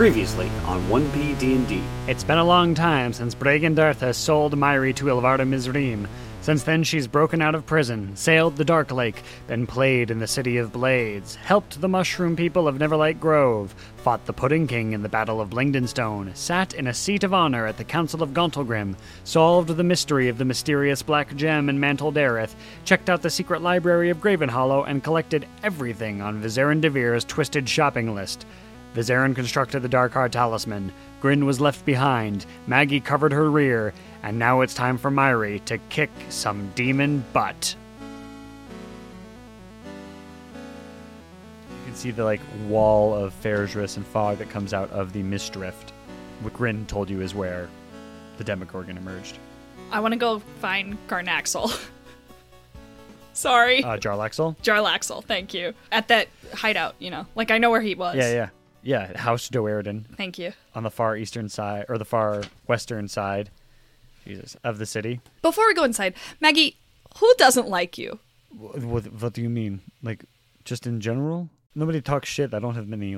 Previously on 1P D&D. It's been a long time since Bregendartha sold Myri to Ilvarda Mizrim. Since then, she's broken out of prison, sailed the Dark Lake, been played in the City of Blades, helped the Mushroom people of Neverlight Grove, fought the Pudding King in the Battle of Blingdenstone, sat in a seat of honor at the Council of Gauntlgrim, solved the mystery of the mysterious Black Gem in Mantle Dareth, checked out the secret library of Gravenhollow, and collected everything on Vizarin Devir's twisted shopping list. Vizarin constructed the Darkheart Talisman, Grin was left behind, Maggie covered her rear, and now it's time for Myri to kick some demon butt. You can see the wall of Faerzris and fog that comes out of the Mistdrift. What Grin told you is where the Demogorgon emerged. I want to go find Garnaxel. Sorry. Jarlaxle? Jarlaxle, thank you. At that hideout, I know where he was. Yeah, House Doerden. Thank you. On the far eastern side, or the far western side, of the city. Before we go inside, Maggie, who doesn't like you? What do you mean? Just in general? Nobody talks shit. I don't have many,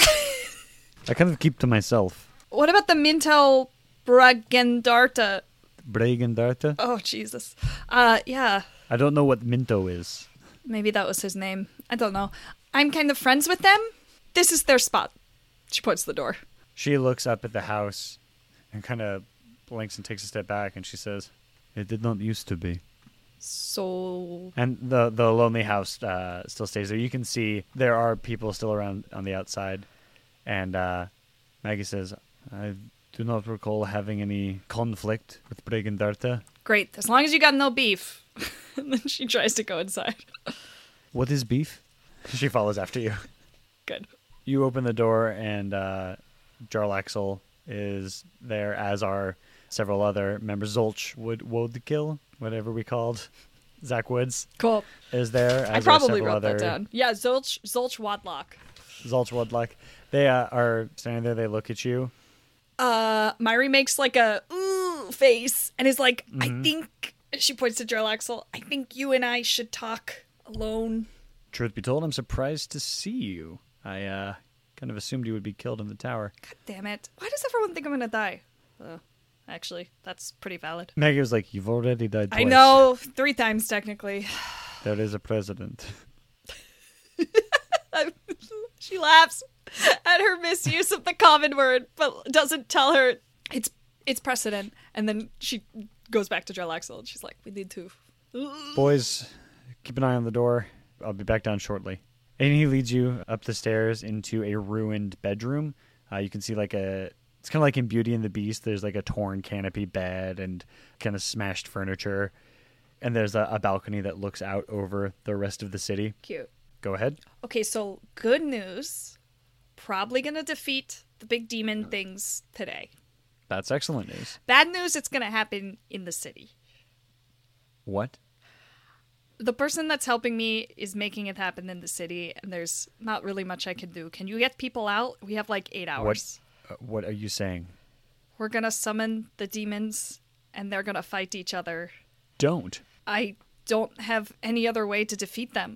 I kind of keep to myself. What about the Mintel Bregendartha? Bregendartha? Oh, Jesus. Yeah. I don't know what Minto is. Maybe that was his name. I don't know. I'm kind of friends with them. This is their spot. She points to the door. She looks up at the house and kind of blinks and takes a step back, and she says, "It did not used to be." So... And the lonely house still stays there. You can see there are people still around on the outside. And Maggie says, "I do not recall having any conflict with Bregendartha." Great, as long as you got no beef. And then she tries to go inside. What is beef? She follows after you. Good. You open the door, and Jarlaxle is there, as are several other members. Zolch Woodkill, whatever we called Zach Woods. Cool. Is there, as I probably are wrote other... that down. Yeah, Zolch Wadlock. Zolch Woodlock. They are standing there, they look at you. Myri makes a ooh face and is like, Mm-hmm. I think, she points to Jarlaxle, I think you and I should talk alone. Truth be told, I'm surprised to see you. I kind of assumed you would be killed in the tower. God damn it. Why does everyone think I'm gonna die? Actually, that's pretty valid. Maggie was like, "You've already died twice." I know, 3 times technically. There is a president. She laughs at her misuse of the common word, but doesn't tell her it's precedent. And then she goes back to Jarlaxle and she's like, "We need to." Boys, keep an eye on the door. I'll be back down shortly. And he leads you up the stairs into a ruined bedroom. You can see it's kind of like in Beauty and the Beast. There's a torn canopy bed and kind of smashed furniture. And there's a balcony that looks out over the rest of the city. Cute. Go ahead. Okay, so good news. Probably gonna defeat the big demon things today. That's excellent news. Bad news, it's gonna happen in the city. What? The person that's helping me is making it happen in the city, and there's not really much I can do. Can you get people out? We have 8 hours. What are you saying? We're gonna summon the demons, and they're gonna fight each other. Don't. I don't have any other way to defeat them.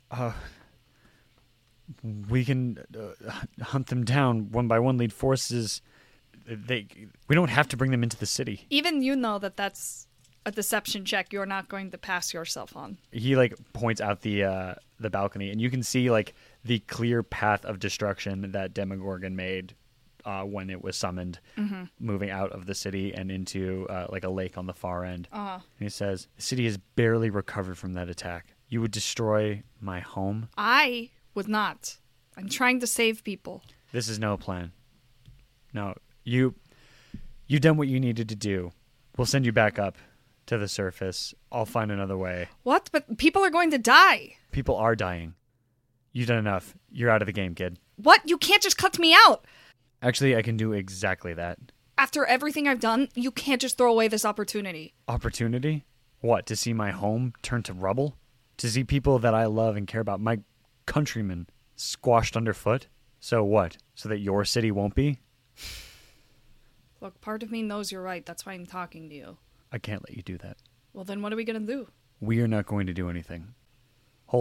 We can hunt them down one by one, lead forces. We don't have to bring them into the city. Even you know that that's a deception check you're not going to pass yourself on. He points out the balcony, and you can see the clear path of destruction that Demogorgon made when it was summoned, moving out of the city and into a lake on the far end. And he says, "The city has barely recovered from that attack. You would destroy my home?" I would not. I'm trying to save people. This is no plan. No, you've done what you needed to do. We'll send you back up to the surface. I'll find another way. What? But people are going to die. People are dying. You've done enough. You're out of the game, kid. What? You can't just cut me out. Actually, I can do exactly that. After everything I've done, you can't just throw away this opportunity. Opportunity? What, to see my home turn to rubble? To see people that I love and care about, my countrymen, squashed underfoot? So what? So that your city won't be? Look, part of me knows you're right. That's why I'm talking to you. I can't let you do that. Well, then what are we going to do? We are not going to do anything. Hold her.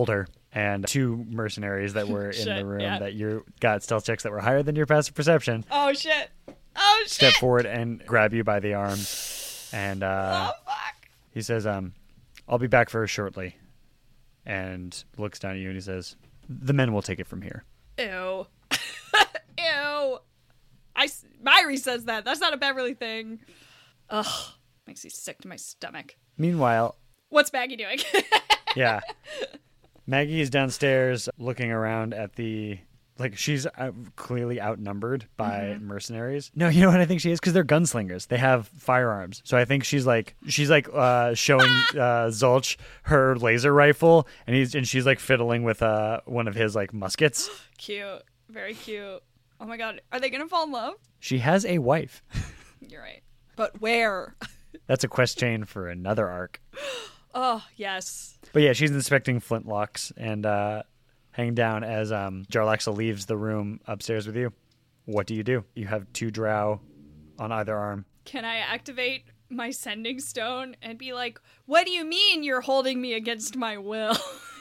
and 2 mercenaries that were in Shit, the room yeah. that you got stealth checks that were higher than your passive perception Oh shit! Oh shit! step forward and grab you by the arm. And Oh fuck! he says, I'll be back very shortly. And looks down at you and he says, the men will take it from here. Ew. Ew. Myri says that. That's not a Beverly thing. Ugh. Makes me sick to my stomach. Meanwhile, What's Maggie doing? yeah, Maggie is downstairs looking around at the... Like, she's clearly outnumbered by mercenaries. No, you know what I think she is? Because they're gunslingers. They have firearms. So I think she's like showing Zulch her laser rifle, and she's like fiddling with one of his like muskets. Cute. Very cute. Oh my god. Are they gonna fall in love? She has a wife. You're right. But where? That's a quest chain for another arc. Oh, yes. But yeah, she's inspecting flintlocks and hanging down as Jarlaxle leaves the room upstairs with you. What do? You have 2 drow on either arm. Can I activate my sending stone and be like, what do you mean you're holding me against my will?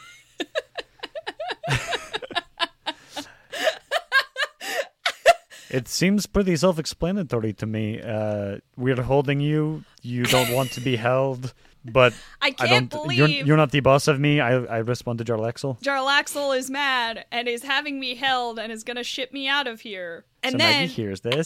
It seems pretty self-explanatory to me. We're holding you. You don't want to be held, but I can't don't. believe You're not the boss of me. I respond to Jarlaxle. Jarlaxle is mad and is having me held and is gonna ship me out of here. And So then Maggie hears this.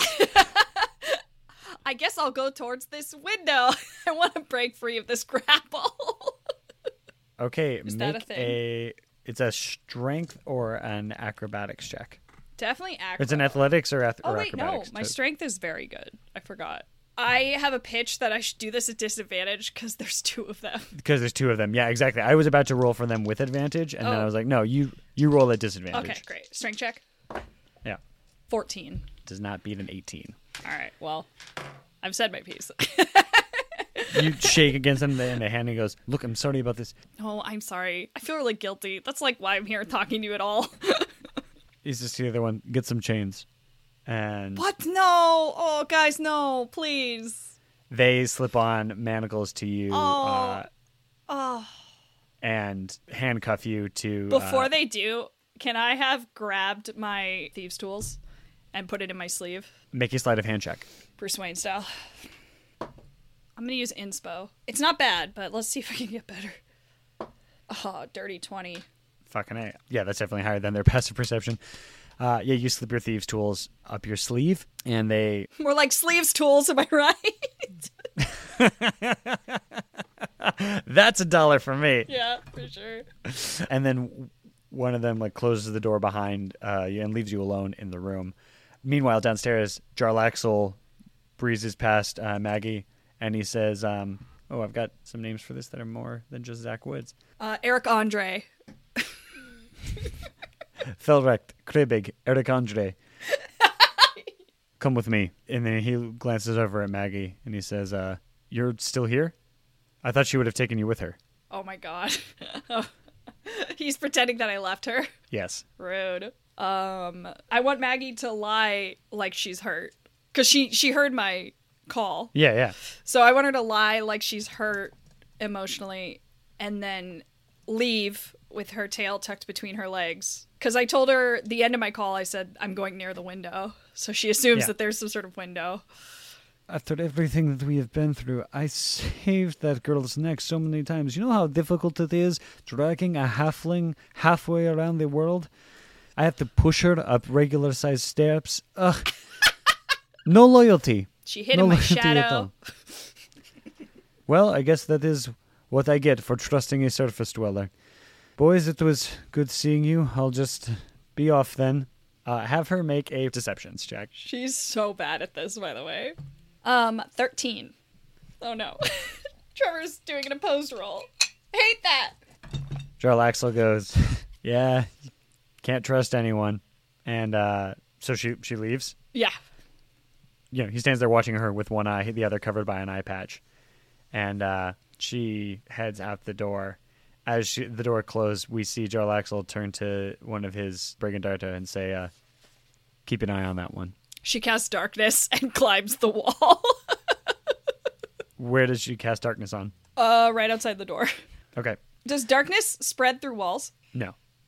I guess I'll go towards this window. I want to break free of this grapple. Okay, Is that a thing? It's a strength or an acrobatics check. Definitely act. It's an athletics or Oh wait, no. acrobatics. My strength is very good. I forgot. I have a pitch that I should do this at disadvantage because there's 2 of them. Because there's 2 of them. Yeah, exactly. I was about to roll for them with advantage, and then I was like, no, you roll at disadvantage. Okay, great. Strength check. Yeah. 14. Does not beat an 18. All right. Well, I've said my piece. You shake against him in the hand and he goes, look, I'm sorry about this. Oh, I'm sorry. I feel really guilty. That's like why I'm here talking to you at all. He's just the other one. Get some chains. And What? No. Oh, guys, no. Please. they slip on manacles to you Oh. and handcuff you to... Before they do, can I have grabbed my thieves' tools and put it in my sleeve? make a sleight of hand check. Bruce Wayne style. I'm going to use inspo. It's not bad, but let's see if I can get better. Oh, dirty 20. Fucking A. Yeah, that's definitely higher than their passive perception. Yeah, you slip your thieves' tools up your sleeve, and they... More like sleeves tools, am I right? That's $1 for me. Yeah, for sure. And then one of them like closes the door behind you and leaves you alone in the room. Meanwhile, downstairs, Jarlaxle breezes past Maggie, and he says, "Oh, I've got some names for this that are more than just Zach Woods. Eric Andre. Felrecht, Kribig, Eric Andre. Come with me." And then he glances over at Maggie, and he says, "You're still here? I thought she would have taken you with her." Oh my god. He's pretending that I left her. Yes. Rude. I want Maggie to lie like she's hurt. Because she heard my call. Yeah, yeah. So I want her to lie like she's hurt emotionally and then leave with her tail tucked between her legs. Because I told her the end of my call, I said, I'm going near the window. So she assumes that there's some sort of window. After everything that we have been through, I saved that girl's neck so many times. You know how difficult it is dragging a halfling halfway around the world? I have to push her up regular-sized steps. Ugh. No loyalty. She hid in my loyalty at shadow. all. Well, I guess that is what I get for trusting a surface dweller. Boys, it was good seeing you. I'll just be off then. Have her make a deceptions check. She's so bad at this, by the way. 13. Oh no. Trevor's doing an opposed roll. Hate that. Jarlaxle goes, yeah, can't trust anyone. And so she leaves. Yeah. You know, he stands there watching her with one eye, the other covered by an eye patch. And she heads out the door. As the door closed, we see Jarlaxle turn to one of his Brigandarta and say, keep an eye on that one. She casts darkness and climbs the wall. Where does she cast darkness on? Right outside the door. Okay. Does darkness spread through walls? No.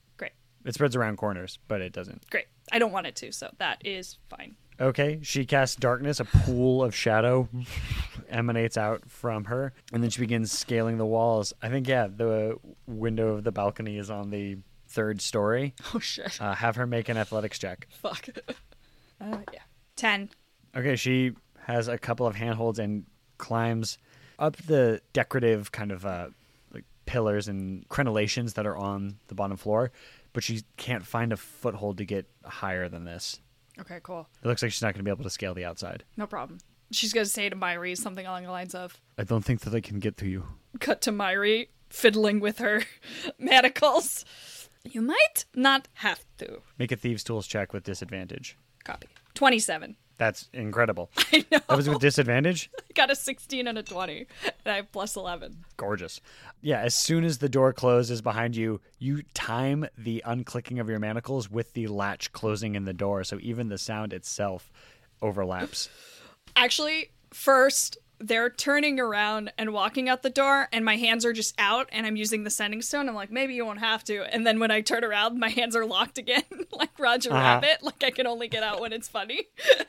It spreads around corners, but it doesn't. Great. I don't want it to, so that is fine. Okay, she casts darkness. A pool of shadow emanates out from her, and then she begins scaling the walls. I think, the window of the balcony is on the 3rd story. Oh, shit. Have her make an athletics check. Fuck. Yeah. 10. Okay, she has a couple of handholds and climbs up the decorative kind of like pillars and crenellations that are on the bottom floor, but she can't find a foothold to get higher than this. Okay, cool. It looks like she's not going to be able to scale the outside. No problem. She's going to say to Myri something along the lines of, I don't think that I can get to you. cut to Myri fiddling with her manacles. You might not have to. Make a thieves' tools check with disadvantage. Copy. 27. That's incredible. I know. That was with disadvantage? I got a 16 and a 20, and I have plus 11. Gorgeous. Yeah, as soon as the door closes behind you, you time the unclicking of your manacles with the latch closing in the door, so even the sound itself overlaps. Actually, first, they're turning around and walking out the door, and my hands are just out, and I'm using the sending stone. I'm like, maybe you won't have to. And then when I turn around, my hands are locked again, like Roger Rabbit. Like I can only get out when it's funny.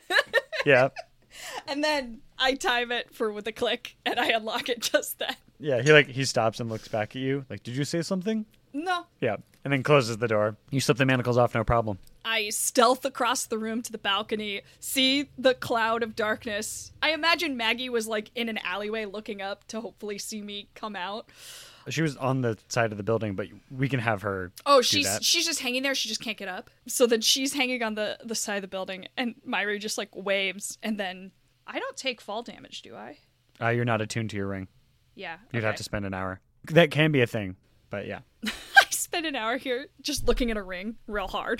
Yeah. And then I time it with a click, and I unlock it just then. Yeah, he stops and looks back at you. Like, did you say something? No. Yeah. And then closes the door. You slip the manacles off, no problem. I stealth across the room to the balcony, see the cloud of darkness. I imagine Maggie was like in an alleyway looking up to hopefully see me come out. She was on the side of the building, but we can have her Oh, do that. she's just hanging there. She just can't get up. So then she's hanging on the side of the building, and Myri just like waves, and then I don't take fall damage, do I? You're not attuned to your ring. Yeah. You'd okay. have to spend an hour. That can be a thing, but yeah. I spent an hour here just looking at a ring real hard.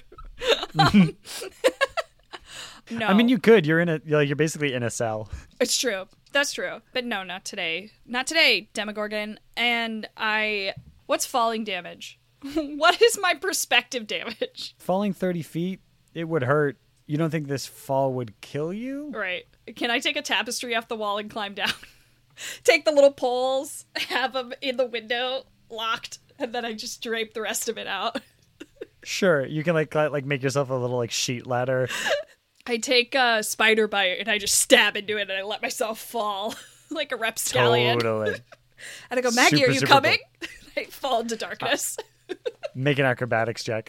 No. I mean, you could. You're basically in a cell. It's true. That's true. But no, not today. Not today, Demogorgon. And what's falling damage? What is my perspective damage? Falling 30 feet, it would hurt. You don't think this fall would kill you? Right. Can I take a tapestry off the wall and climb down? Take the little poles, have them in the window locked, and then I just drape the rest of it out. Sure. You can like make yourself a little like sheet ladder. I take a spider bite and I just stab into it and I let myself fall like a rapscallion. Totally. And I go, Maggie, Super, are you super coming? I fall into darkness. Make an acrobatics check.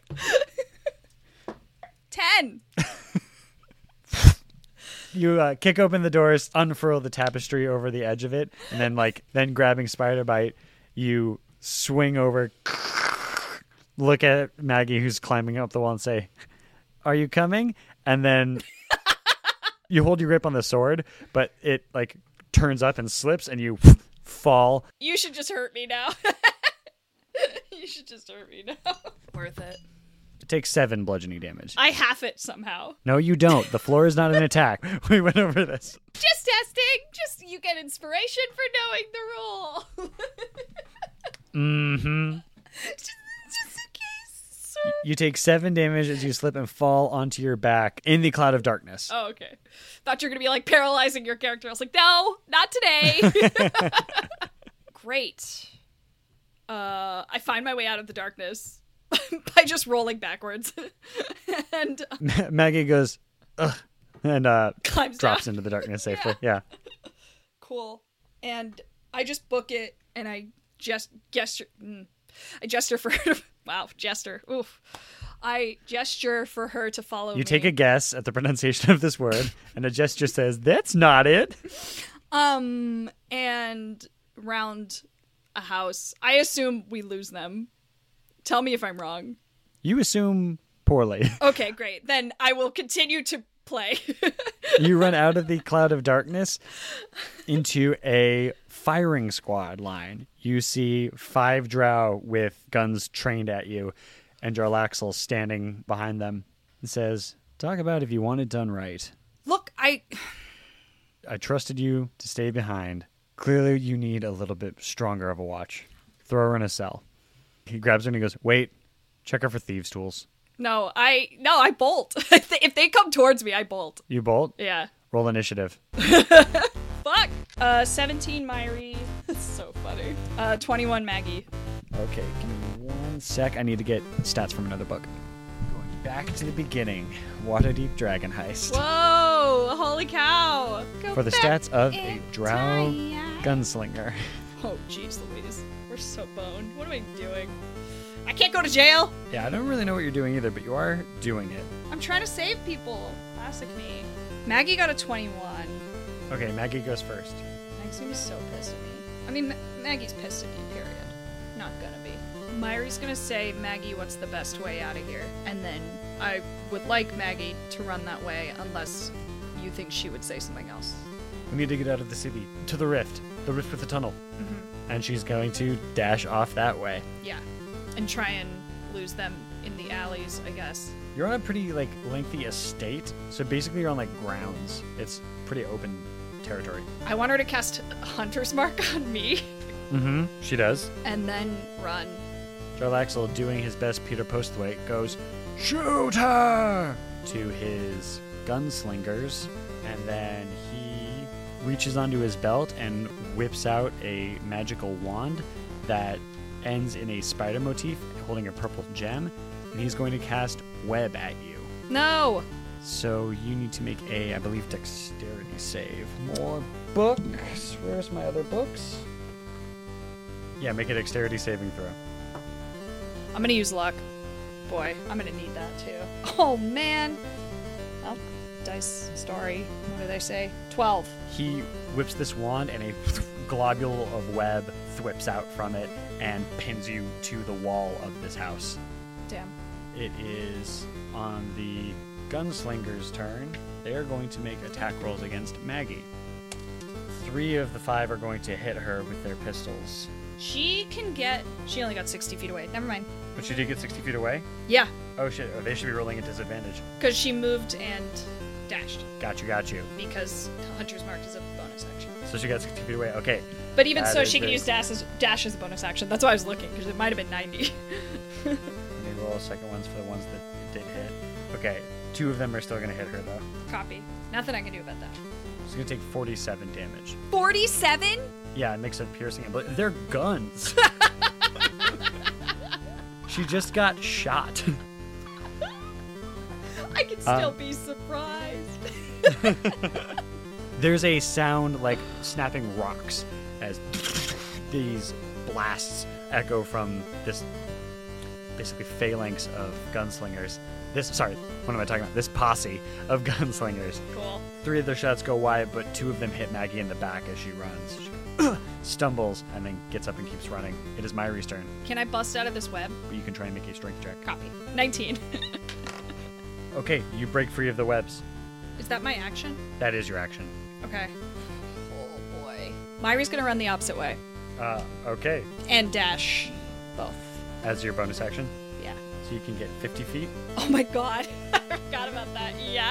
10. You kick open the doors, unfurl the tapestry over the edge of it, and then grabbing Spider Bite, you swing over, look at Maggie who's climbing up the wall and say, "Are you coming?" And then you hold your grip on the sword, but it turns up and slips, and you fall. You should just hurt me now. You should just hurt me now. Worth it. It takes 7 bludgeoning damage. I half it somehow. No, you don't. The floor is not an attack. We went over this. Just testing. Just you get inspiration for knowing the rule. Mm-hmm. Just in case, sir. You take 7 damage as you slip and fall onto your back in the cloud of darkness. Oh, okay. Thought you were gonna be paralyzing your character. I was like, no, not today. Great. I find my way out of the darkness by just rolling backwards. And Maggie goes, ugh, and climbs drops down. into the darkness safely. Yeah. Cool. And I just book it, and I just gesture. I gesture for her to. Wow, gesture. Oof. I gesture for her to follow me. You take a guess at the pronunciation of this word, and a gesture says, "That's not it." And round a house. I assume we lose them. Tell me if I'm wrong. You assume poorly. Okay, great. Then I will continue to play. You run out of the cloud of darkness into a firing squad line. You see 5 drow with guns trained at you, and Jarlaxle standing behind them and says, "Talk about if you want it done right. Look, I trusted you to stay behind. Clearly you need a little bit stronger of a watch. Throw her in a cell." He grabs her and he goes, "Wait, check her for thieves' tools." I bolt. If they come towards me, I bolt. You bolt? Yeah. Roll initiative. Fuck. 17 Myri. That's so funny. 21 Maggie. Okay, give me 1 1 sec. I need to get stats from another book. Going back to the beginning. Waterdeep Dragon Heist. Whoa! Holy cow! Go For the back stats of a in drow time. gunslinger. Oh, jeez Louise. We're so boned. What am I doing? I can't go to jail! Yeah, I don't really know what you're doing either, but you are doing it. I'm trying to save people. Classic me. Maggie got a 21. Okay, Maggie goes first. Maggie's gonna be so pissed at me. I mean, Maggie's pissed at me, period. Not gonna be. Myri's gonna say, Maggie, what's the best way out of here? And then I would like Maggie to run that way unless you think she would say something else. We need to get out of the city. To the rift with the tunnel. Mm-hmm. And she's going to dash off that way. Yeah. And try and lose them in the alleys, I guess. You're on a pretty, lengthy estate, so basically you're on, grounds. It's pretty open territory. I want her to cast Hunter's Mark on me Mm-hmm. She does. and then run. Jarlaxle, doing his best Peter Postthwaite, goes, "Shoot her!" to his gunslingers, and then he reaches onto his belt and whips out a magical wand that ends in a spider motif holding a purple gem, and he's going to cast Web at you. No! So you need to make a, I believe, dexterity save. More books. Where's my other books? Yeah, make a dexterity saving throw. I'm gonna use luck. Boy, I'm gonna need that too. Oh man! Well, dice story. What do they say? 12. He whips this wand and a globule of web thwips out from it and pins you to the wall of this house. Damn. It is on the gunslinger's turn. They are going to make attack rolls against Maggie. 3 of the 5 are going to hit her with their pistols. She only got 60 feet away. Never mind. But she did get 60 feet away? Yeah, Oh shit, they should be rolling at disadvantage. because she moved and dashed. Got you. Because Hunter's Mark is a bonus action. So she got 60 feet away. Okay. But even That so, is she can very use dash as a bonus action. That's why I was looking, because it might have been 90. Let me roll second ones for the ones that did hit. Okay, 2 of them are still going to hit her though. Copy. Nothing I can do about that. She's going to take 47 damage. 47? Yeah, a mix of piercing and they're guns. She just got shot. I can still be surprised. There's a sound like snapping rocks as these blasts echo from this basically phalanx of gunslingers. What am I talking about? This posse of gunslingers. Cool. 3 of their shots go wide, but 2 of them hit Maggie in the back as she runs. She stumbles and then gets up and keeps running. It is Myri's turn, Can I bust out of this web? but you can try and make a strength check. Copy. 19. Okay, you break free of the webs. Is that my action? That is your action. Okay. Oh boy. Myri's gonna run the opposite way. Okay. And dash both. As your bonus action, Yeah. so you can get 50 feet. Oh my god. I forgot about that. Yeah.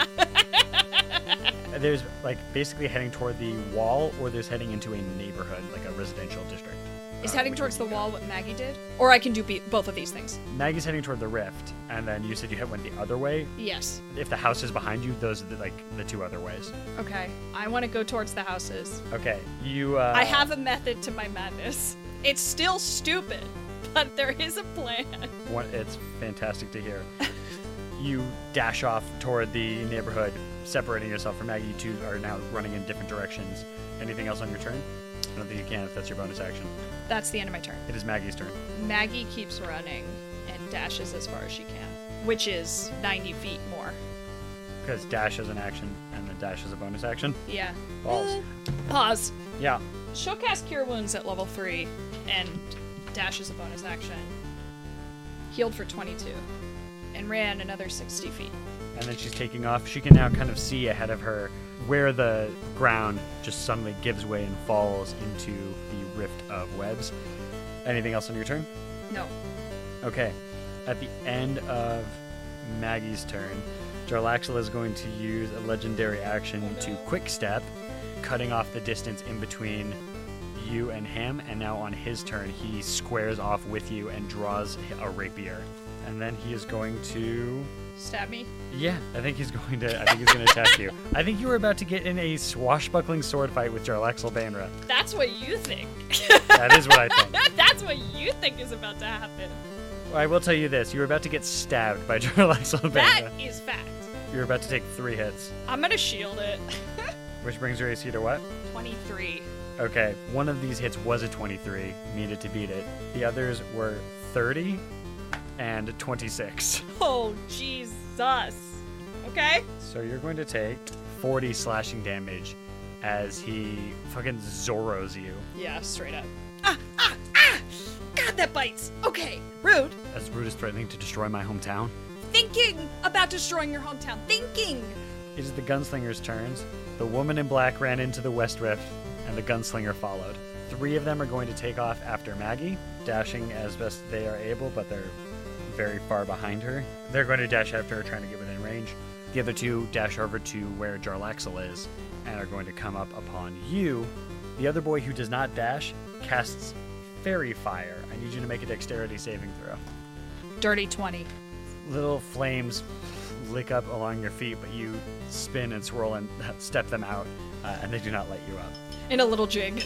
There's basically heading toward the wall, or there's heading into a neighborhood, like a residential district. Is heading which towards the would be wall what Maggie did? Or I can do both of these things. good. Maggie's heading toward the rift, and then you said you went the other way. Yes. If the house is behind you, those are the 2 other ways. Okay. I want to go towards the houses. Okay, you. I have a method to my madness. It's still stupid, but there is a plan. It's fantastic to hear. You dash off toward the neighborhood, separating yourself from Maggie. You 2 are now running in different directions. Anything else on your turn? I don't think you can if that's your bonus action. That's the end of my turn. It is Maggie's turn. Maggie keeps running and dashes as far as she can, which is 90 feet more. Because dash is an action, and then dash is a bonus action. Yeah. Balls. Pause. Yeah. She'll cast Cure Wounds at level 3, and dash is a bonus action. Healed for 22, and ran another 60 feet. And then she's taking off. She can now kind of see ahead of her where the ground just suddenly gives way and falls into the rift of webs. Anything else on your turn? No. Okay. At the end of Maggie's turn, Jarlaxle is going to use a legendary action to quick step, cutting off the distance in between you and him, and now on his turn he squares off with you and draws a rapier. And then he is going to Stab me? Yeah, I think he's going to attack you. I think you were about to get in a swashbuckling sword fight with Jarlaxle Banra. That's what you think. That is what I think. That's what you think is about to happen. I will tell you this. You were about to get stabbed by Jarlaxle Banra. That is fact. You're about to take 3 hits. I'm gonna shield it. Which brings your AC to what? 23. Okay, one of these hits was a 23. Needed to beat it. The others were 30 and 26. Oh, Jesus. Okay. So you're going to take 40 slashing damage as he fucking Zorros you. Yeah, straight up. Ah! God, that bites. Okay, rude. As Rude is threatening to destroy my hometown. Thinking about destroying your hometown. Thinking. It is the gunslinger's turns. The woman in black ran into the West Rift, and the gunslinger followed. 3 of them are going to take off after Maggie, dashing as best they are able, but they're very far behind her. They're going to dash after her, trying to get within range. The other 2 dash over to where Jarlaxle is, and are going to come up upon you. The other boy who does not dash casts Fairy Fire. I need you to make a dexterity saving throw. Dirty 20. Little flames lick up along your feet, but you spin and swirl and step them out, and they do not light you up. In a little jig.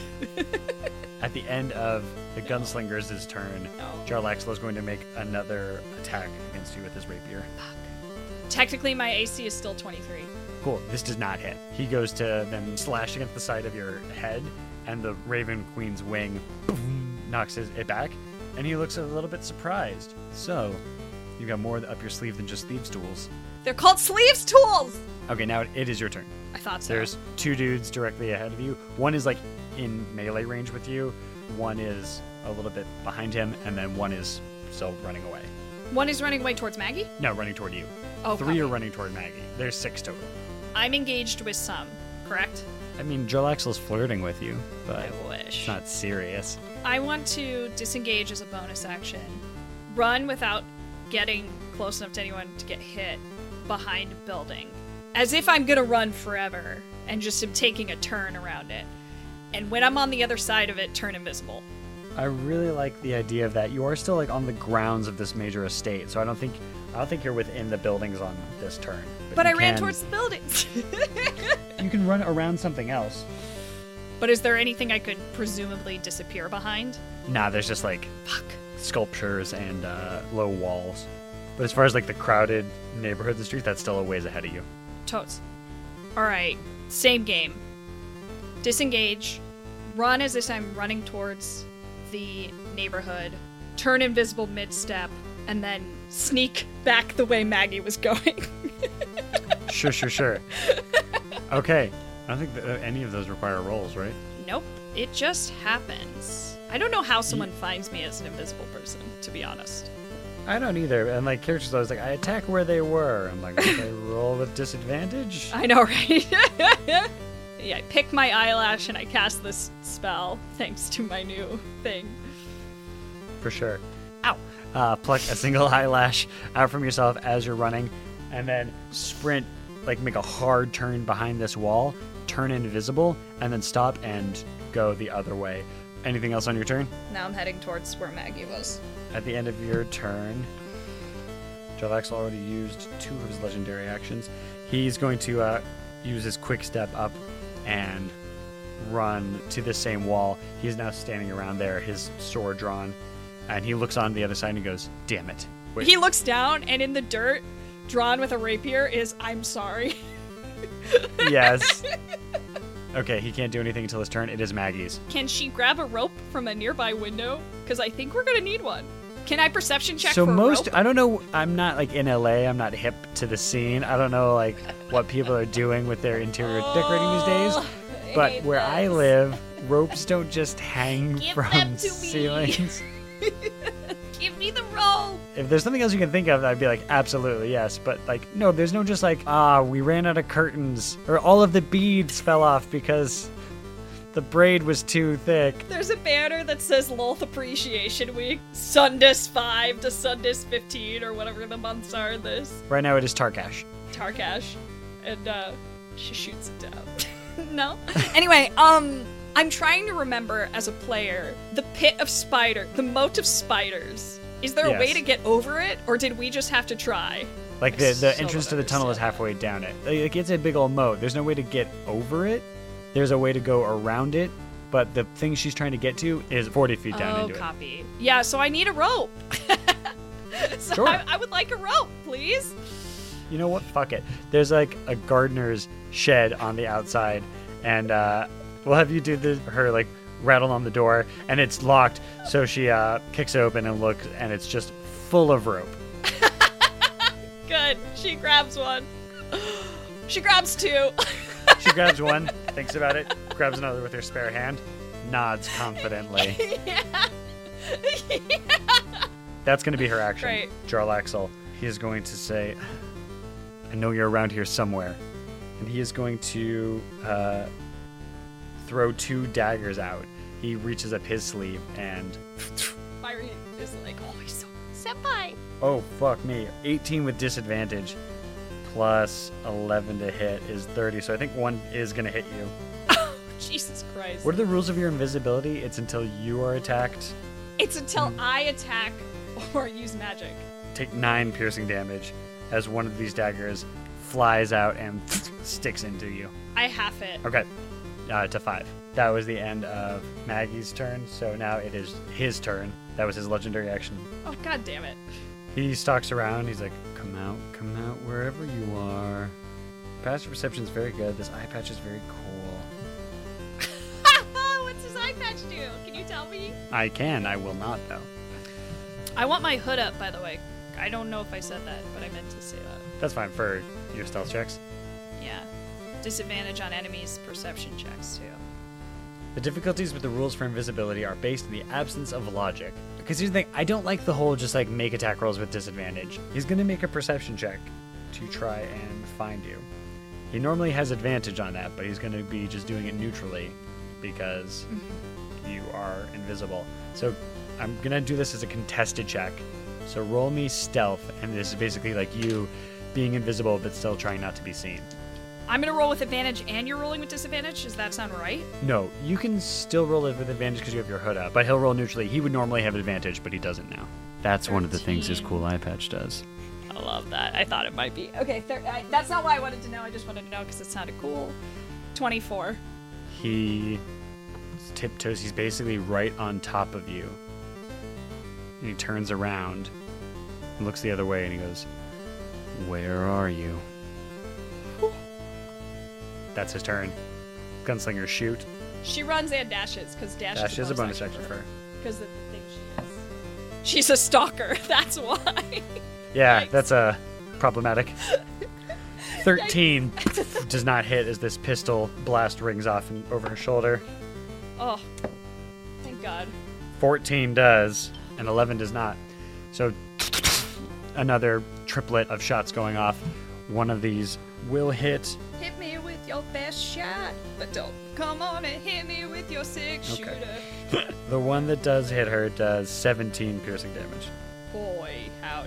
At the end of the gunslinger's turn, Jarlaxle is going to make another attack against you with his rapier. Technically, my AC is still 23. Cool. This does not hit. He goes to then slash against the side of your head, and the Raven Queen's wing knocks it back, and he looks a little bit surprised. So, you've got more up your sleeve than just thieves' tools. They're called sleeves tools! Okay, now it is your turn. I thought so. There's 2 dudes directly ahead of you. One is like in melee range with you. One is a little bit behind him, and then one is still running away. One is running away towards Maggie? No, running toward you. Oh, 3 copy. are running toward Maggie. There's 6 total. I'm engaged with some, correct? I mean, Jarlaxle's flirting with you, but I wish. it's not serious. I want to disengage as a bonus action. Run without getting close enough to anyone to get hit behind a building. As if I'm gonna run forever and just am taking a turn around it. And when I'm on the other side of it, turn invisible. I really like the idea of that. You are still like on the grounds of this major estate, so I don't think you're within the buildings on this turn. But I you ran can- towards the buildings. You can run around something else. But is there anything I could presumably disappear behind? Nah, there's just like Fuck. sculptures and low walls. But as far as like the crowded neighborhoods and streets, that's still a ways ahead of you. Totes. Alright, same game. Disengage. Run as if I'm running towards the neighborhood. Turn invisible mid-step. And then sneak back the way Maggie was going. Sure. Okay. I don't think that any of those require rolls, right? Nope. It just happens. I don't know how someone finds me as an invisible person, to be honest. I don't either. And like characters always like, I attack where they were. I'm like, okay, roll with disadvantage? I know, right? Yeah, I pick my eyelash and I cast this spell, thanks to my new thing. For sure. Ow! Pluck a single eyelash out from yourself as you're running, and then sprint, like make a hard turn behind this wall, turn invisible, and then stop and go the other way. Anything else on your turn? Now I'm heading towards where Maggie was. At the end of your turn, Jarlaxle already used 2 of his legendary actions. He's going to use his quick step up and run to the same wall. He's now standing around there, his sword drawn, and he looks on the other side and he goes, damn it. Wait. He looks down, and in the dirt, drawn with a rapier, is "I'm sorry." Yes. Okay, he can't do anything until his turn. It is Maggie's. Can she grab a rope from a nearby window? Because I think we're gonna need one. Can I perception check So for a most, rope? I don't know, I'm not like in LA, I'm not hip to the scene. I don't know like what people are doing with their interior decorating these days. But hate where I this. live, ropes don't just hang Give from them to me. ceilings. Give me the rope. If there's something else you can think of, I'd be like, absolutely, yes. But like, no, there's no just like, we ran out of curtains. Or all of the beads fell off because the braid was too thick. There's a banner that says Lolth Appreciation Week, Sundus 5 to Sundus 15, or whatever the months are in this. Right now it is Tarkash. Tarkash. And, she shoots it down. No? Anyway, I'm trying to remember as a player the pit of spider, the moat of spiders. Is there a way Yes. to get over it, or did we just have to try? Like, I the still entrance to don't the tunnel is understand halfway down it. Like, it's a big old moat. There's no way to get over it. There's a way to go around it, but the thing she's trying to get to is 40 feet down into it. Copy. Yeah, so I need a rope. So Sure. I would like a rope, please. You know what? Fuck it. There's like a gardener's shed on the outside, and we'll have you do her like rattle on the door, and it's locked. So she kicks it open and looks, and it's just full of rope. Good. She grabs one. She grabs two. She grabs one, thinks about it, grabs another with her spare hand, nods confidently. Yeah. That's going to be her action. Great. Jarlaxle. He is going to say, I know you're around here somewhere. And he is going to throw 2 daggers out. He reaches up his sleeve and... Myri is like, oh, he's so... Senpai! Oh, fuck me. 18 with disadvantage plus 11 to hit is 30. So I think one is going to hit you. Oh, Jesus Christ. What are the rules of your invisibility? It's until you are attacked. It's until I attack or use magic. Take 9 piercing damage as one of these daggers flies out and sticks into you. I half it. Okay, to 5. That was the end of Maggie's turn, so now it is his turn. That was his legendary action. Oh, God damn it. He stalks around. He's like, come out, wherever you are. Passive perception is very good. This eye patch is very cool. What's his eye patch do? Can you tell me? I can. I will not, though. I want my hood up, by the way. I don't know if I said that, but I meant to say that. That's fine for your stealth checks. Yeah. Disadvantage on enemies' perception checks, too. The difficulties with the rules for invisibility are based in the absence of logic. Because here's the thing, I don't like the whole just like make attack rolls with disadvantage. He's going to make a perception check to try and find you. He normally has advantage on that, but he's going to be just doing it neutrally because you are invisible. So I'm going to do this as a contested check. So roll me stealth, and this is basically like you being invisible but still trying not to be seen. I'm going to roll with advantage and you're rolling with disadvantage? Does that sound right? No, you can still roll it with advantage because you have your hood up, but he'll roll neutrally. He would normally have advantage, but he doesn't now. That's one of the things his 13. cool eye patch does. I love that. I thought it might be. Okay, that's not why I wanted to know. I just wanted to know because it sounded cool. 24. He tiptoes. He's basically right on top of you. And he turns around and looks the other way and he goes, "Where are you?" That's his turn. Gunslinger shoot. She runs and dashes because dash is a bonus action for her. Because of the thing she is. She's a stalker. That's why. Yeah, Yikes. that's problematic. 13 does not hit as this pistol blast rings off and over her shoulder. Oh, thank God. 14 does, and 11 does not. So another triplet of shots going off. One of these will hit. Hit me with your best shot, but don't come on and hit me with your six Okay. shooter. The one that does hit her does 17 piercing damage Boy, howdy.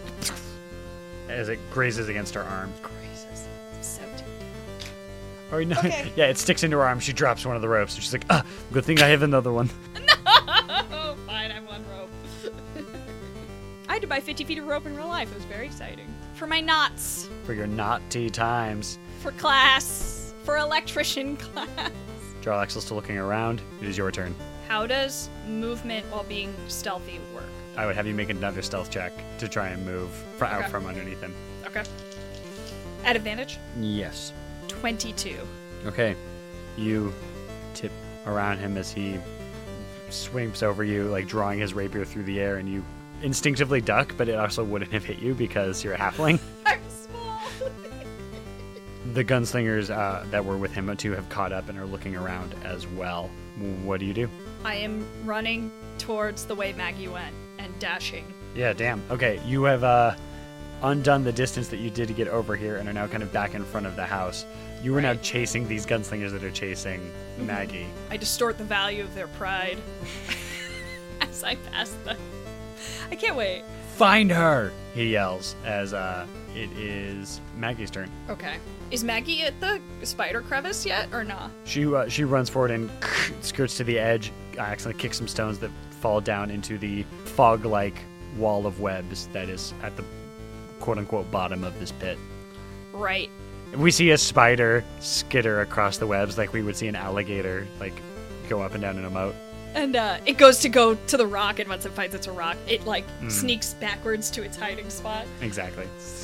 as it grazes against her arm. Jesus. 17. Or no, Okay. yeah, it sticks into her arm. She drops one of the ropes, and she's like, good thing I have another one. Oh, fine, I'm one rope. I had to buy 50 feet of rope in real life. It was very exciting. For my knots. For your naughty times. For class. For electrician class. Jarlaxle's still looking around. It is your turn. How does movement while being stealthy work? I would have you make another stealth check to try and move out Okay. from underneath him. Okay. At advantage? Yes. 22. Okay. You tip around him as he sweeps over you, like drawing his rapier through the air, and you instinctively duck, but it also wouldn't have hit you because you're a halfling. I'm small. The gunslingers that were with him too have caught up and are looking around as well. What do you do? I am running towards the way Maggie went and dashing. Yeah, damn. Okay, you have undone the distance that you did to get over here and are now kind of back in front of the house. You are now Right. chasing these gunslingers that are chasing Maggie. I distort the value of their pride as I pass them. I can't wait. Find her! He yells as it is Maggie's turn. Okay. Is Maggie at the spider crevice yet or not? She runs forward and skirts to the edge, accidentally kicks some stones that fall down into the fog-like wall of webs that is at the quote-unquote bottom of this pit. Right. We see a spider skitter across the webs like we would see an alligator, like, go up and down in a moat. And it goes to go to the rock, and once it finds it's a rock, it, like, sneaks backwards to its hiding spot. Exactly.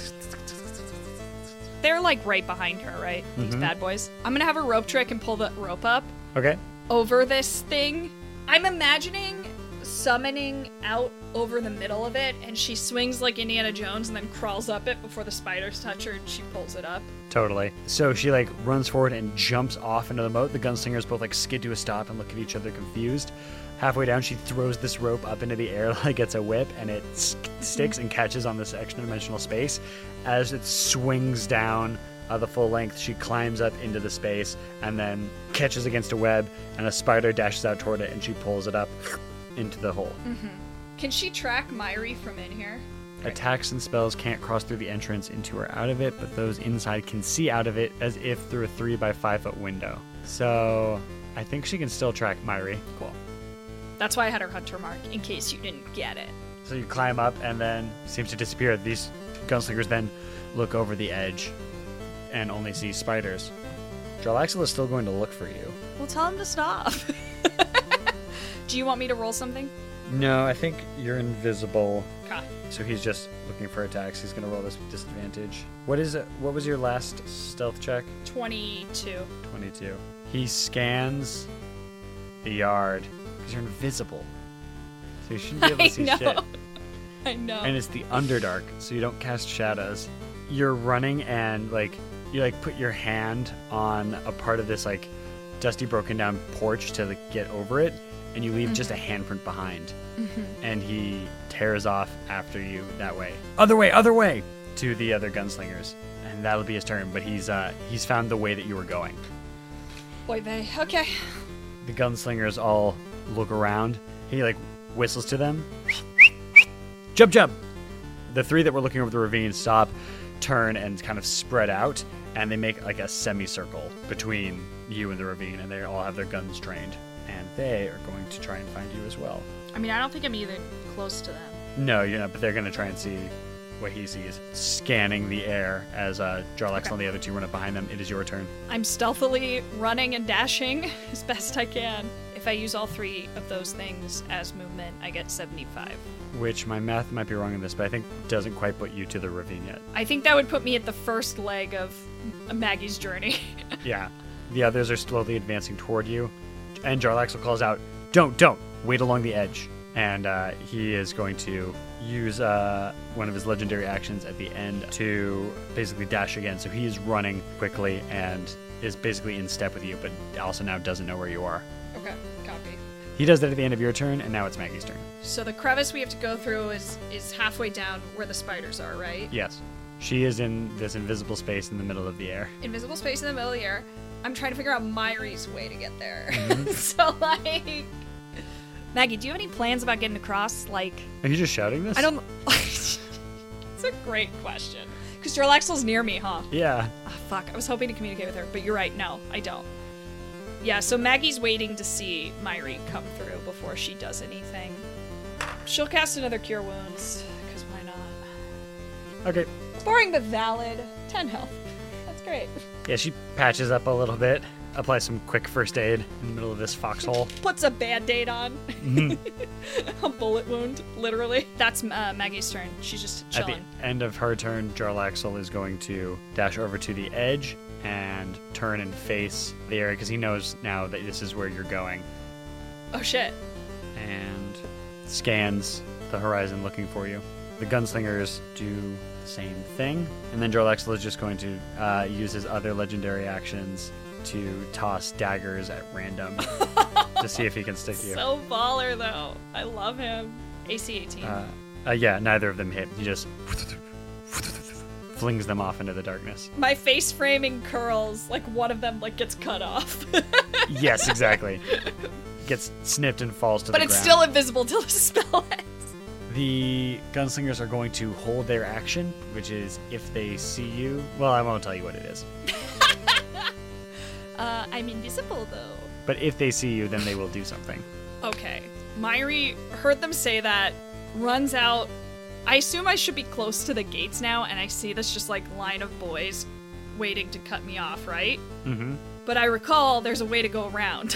They're, like, right behind her, right? These bad boys. I'm gonna have a rope trick and pull the rope up Okay. over this thing. I'm imagining summoning out over the middle of it, and she swings like Indiana Jones and then crawls up it before the spiders touch her, and she pulls it up. Totally. So she, like, runs forward and jumps off into the moat. The gunslingers both, like, skid to a stop and look at each other confused. Halfway down, she throws this rope up into the air like it's a whip, and it sticks and catches on this extra-dimensional space. As it swings down the full length, she climbs up into the space and then catches against a web, and a spider dashes out toward it, and she pulls it up into the hole. Can she track Myri from in here? Attacks and spells can't cross through the entrance into or out of it, but those inside can see out of it as if through a 3 by 5 foot window. So I think she can still track Myri. Cool. That's why I had her hunter mark, in case you didn't get it. So you climb up and then seems to disappear. These gunslingers then look over the edge and only see spiders. Jarlaxle is still going to look for you. Well, tell him to stop. Do you want me to roll something? No, I think you're invisible. Okay. So he's just looking for attacks. He's going to roll this with disadvantage. What is it? What was your last stealth check? 22. 22. He scans the yard because you're invisible. So you shouldn't be able to see shit. I know. And it's the Underdark, so you don't cast shadows. You're running and, like, you, like, put your hand on a part of this, like, dusty, broken down porch to, like, get over it, and you leave just a handprint behind. And he tears off after you that way. Other way! To the other gunslingers. And that'll be his turn, but he's found the way that you were going. Boy, they. Okay. The gunslingers all look around. He, like, whistles to them. Jump! The 3 that were looking over the ravine stop, turn, and kind of spread out, and they make, like, a semicircle between you and the ravine, and they all have their guns trained. And they are going to try and find you as well. I mean, I don't think I'm even close to them. No, you're not, but they're going to try and see what he sees. Scanning the air as Jarlaxle and the other 2 run up behind them. It is your turn. I'm stealthily running and dashing as best I can. If I use all 3 of those things as movement, I get 75. Which, my math might be wrong in this, but I think doesn't quite put you to the ravine yet. I think that would put me at the first leg of Maggie's journey. Yeah. The others are slowly advancing toward you. And Jarlaxle calls out, Don't! Wait along the edge. And he is going to use one of his legendary actions at the end to basically dash again. So he is running quickly and is basically in step with you, but also now doesn't know where you are. Okay, copy. He does that at the end of your turn, and now it's Maggie's turn. So the crevice we have to go through is halfway down where the spiders are, right? Yes. She is in this invisible space in the middle of the air. Invisible space in the middle of the air. I'm trying to figure out Myri's way to get there. So, like... Maggie, do you have any plans about getting across? Like... Are you just shouting this? I don't... It's a great question. Because Jarlaxle's near me, huh? Yeah. Oh, fuck. I was hoping to communicate with her, but you're right. No, I don't. Yeah, so Maggie's waiting to see Myri come through before she does anything. She'll cast another Cure Wounds, because why not? Okay. Boring but valid. 10 health. That's great. Yeah, she patches up a little bit, applies some quick first aid in the middle of this foxhole. Puts a Band-Aid on. A bullet wound, literally. That's Maggie's turn. She's just chilling. At the end of her turn, Jarlaxle is going to dash over to the edge and turn and face the area, because he knows now that this is where you're going. Oh, shit. And scans the horizon looking for you. The gunslingers do the same thing. And then Jarlaxle is just going to use his other legendary actions to toss daggers at random to see if he can stick you. So baller, though. I love him. AC 18. Yeah, neither of them hit. He just flings them off into the darkness. My face framing curls, like one of them like gets cut off. Yes, exactly. Gets snipped and falls to the ground. But it's still invisible till the spell ends. The gunslingers are going to hold their action, which is if they see you. Well, I won't tell you what it is. I'm invisible, though. But if they see you, then they will do something. Okay. Myri heard them say that, runs out I assume I should be close to the gates now, and I see this just like line of boys waiting to cut me off, right? Mm-hmm. But I recall there's a way to go around.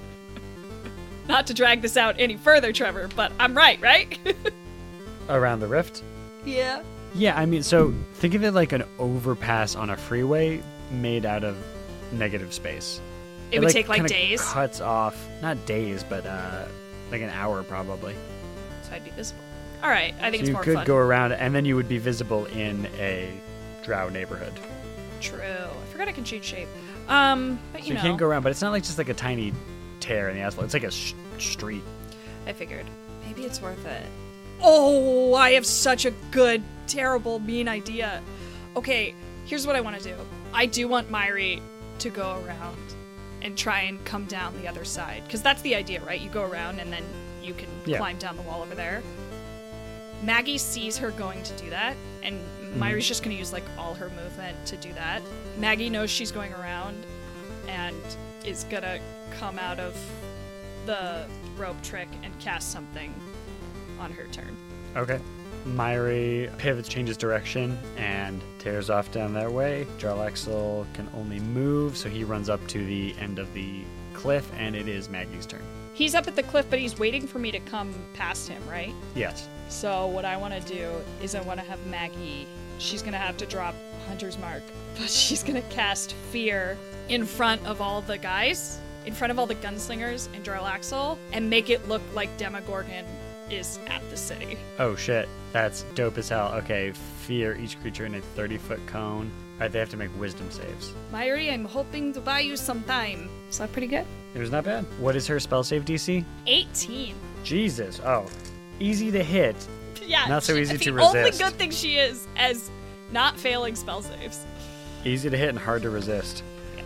Not to drag this out any further, Trevor, but I'm right? Around the rift? Yeah. Yeah, I mean, so think of it like an overpass on a freeway made out of negative space. It would take like kinda days. Cuts off, not days, but like an hour probably. So I'd be visible. All right, I think So it's you more could fun. go around, and then you would be visible in a drow neighborhood. True. I forgot I can change shape. But So you you know, can't go around, but it's not like just like a tiny tear in the asphalt. It's like a street. I figured maybe it's worth it. Oh, I have such a good, terrible, mean idea. Okay, here's what I want to do. I do want Myri to go around and try and come down the other side, because that's the idea, right? You go around and then you can climb down the wall over there. Maggie sees her going to do that, and Myri's just going to use like all her movement to do that. Maggie knows she's going around and is going to come out of the rope trick and cast something on her turn. Okay. Myri pivots, changes direction, and tears off down that way. Jarlaxle can only move, so he runs up to the end of the cliff, and it is Maggie's turn. He's up at the cliff, but he's waiting for me to come past him, right? Yes. So what I want to do is I want to have Maggie. She's going to have to drop Hunter's Mark, but she's going to cast Fear in front of all the guys, in front of all the gunslingers and Jarlaxle, and make it look like Demogorgon is at the city. Oh shit, that's dope as hell. Okay, fear each creature in a 30-foot cone. Alright, they have to make wisdom saves. Myri, I'm hoping to buy you some time. Is that pretty good? It was not bad. What is her spell save DC? 18. Jesus, oh. Easy to hit. Yeah. Not so easy to The only resist. good thing she is as not failing spell saves. Easy to hit and hard to resist.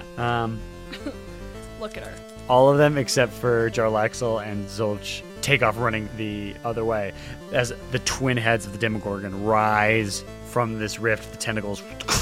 Look at her. All of them except for Jarlaxle and Zulch take off running the other way as the twin heads of the Demogorgon rise from this rift. The tentacles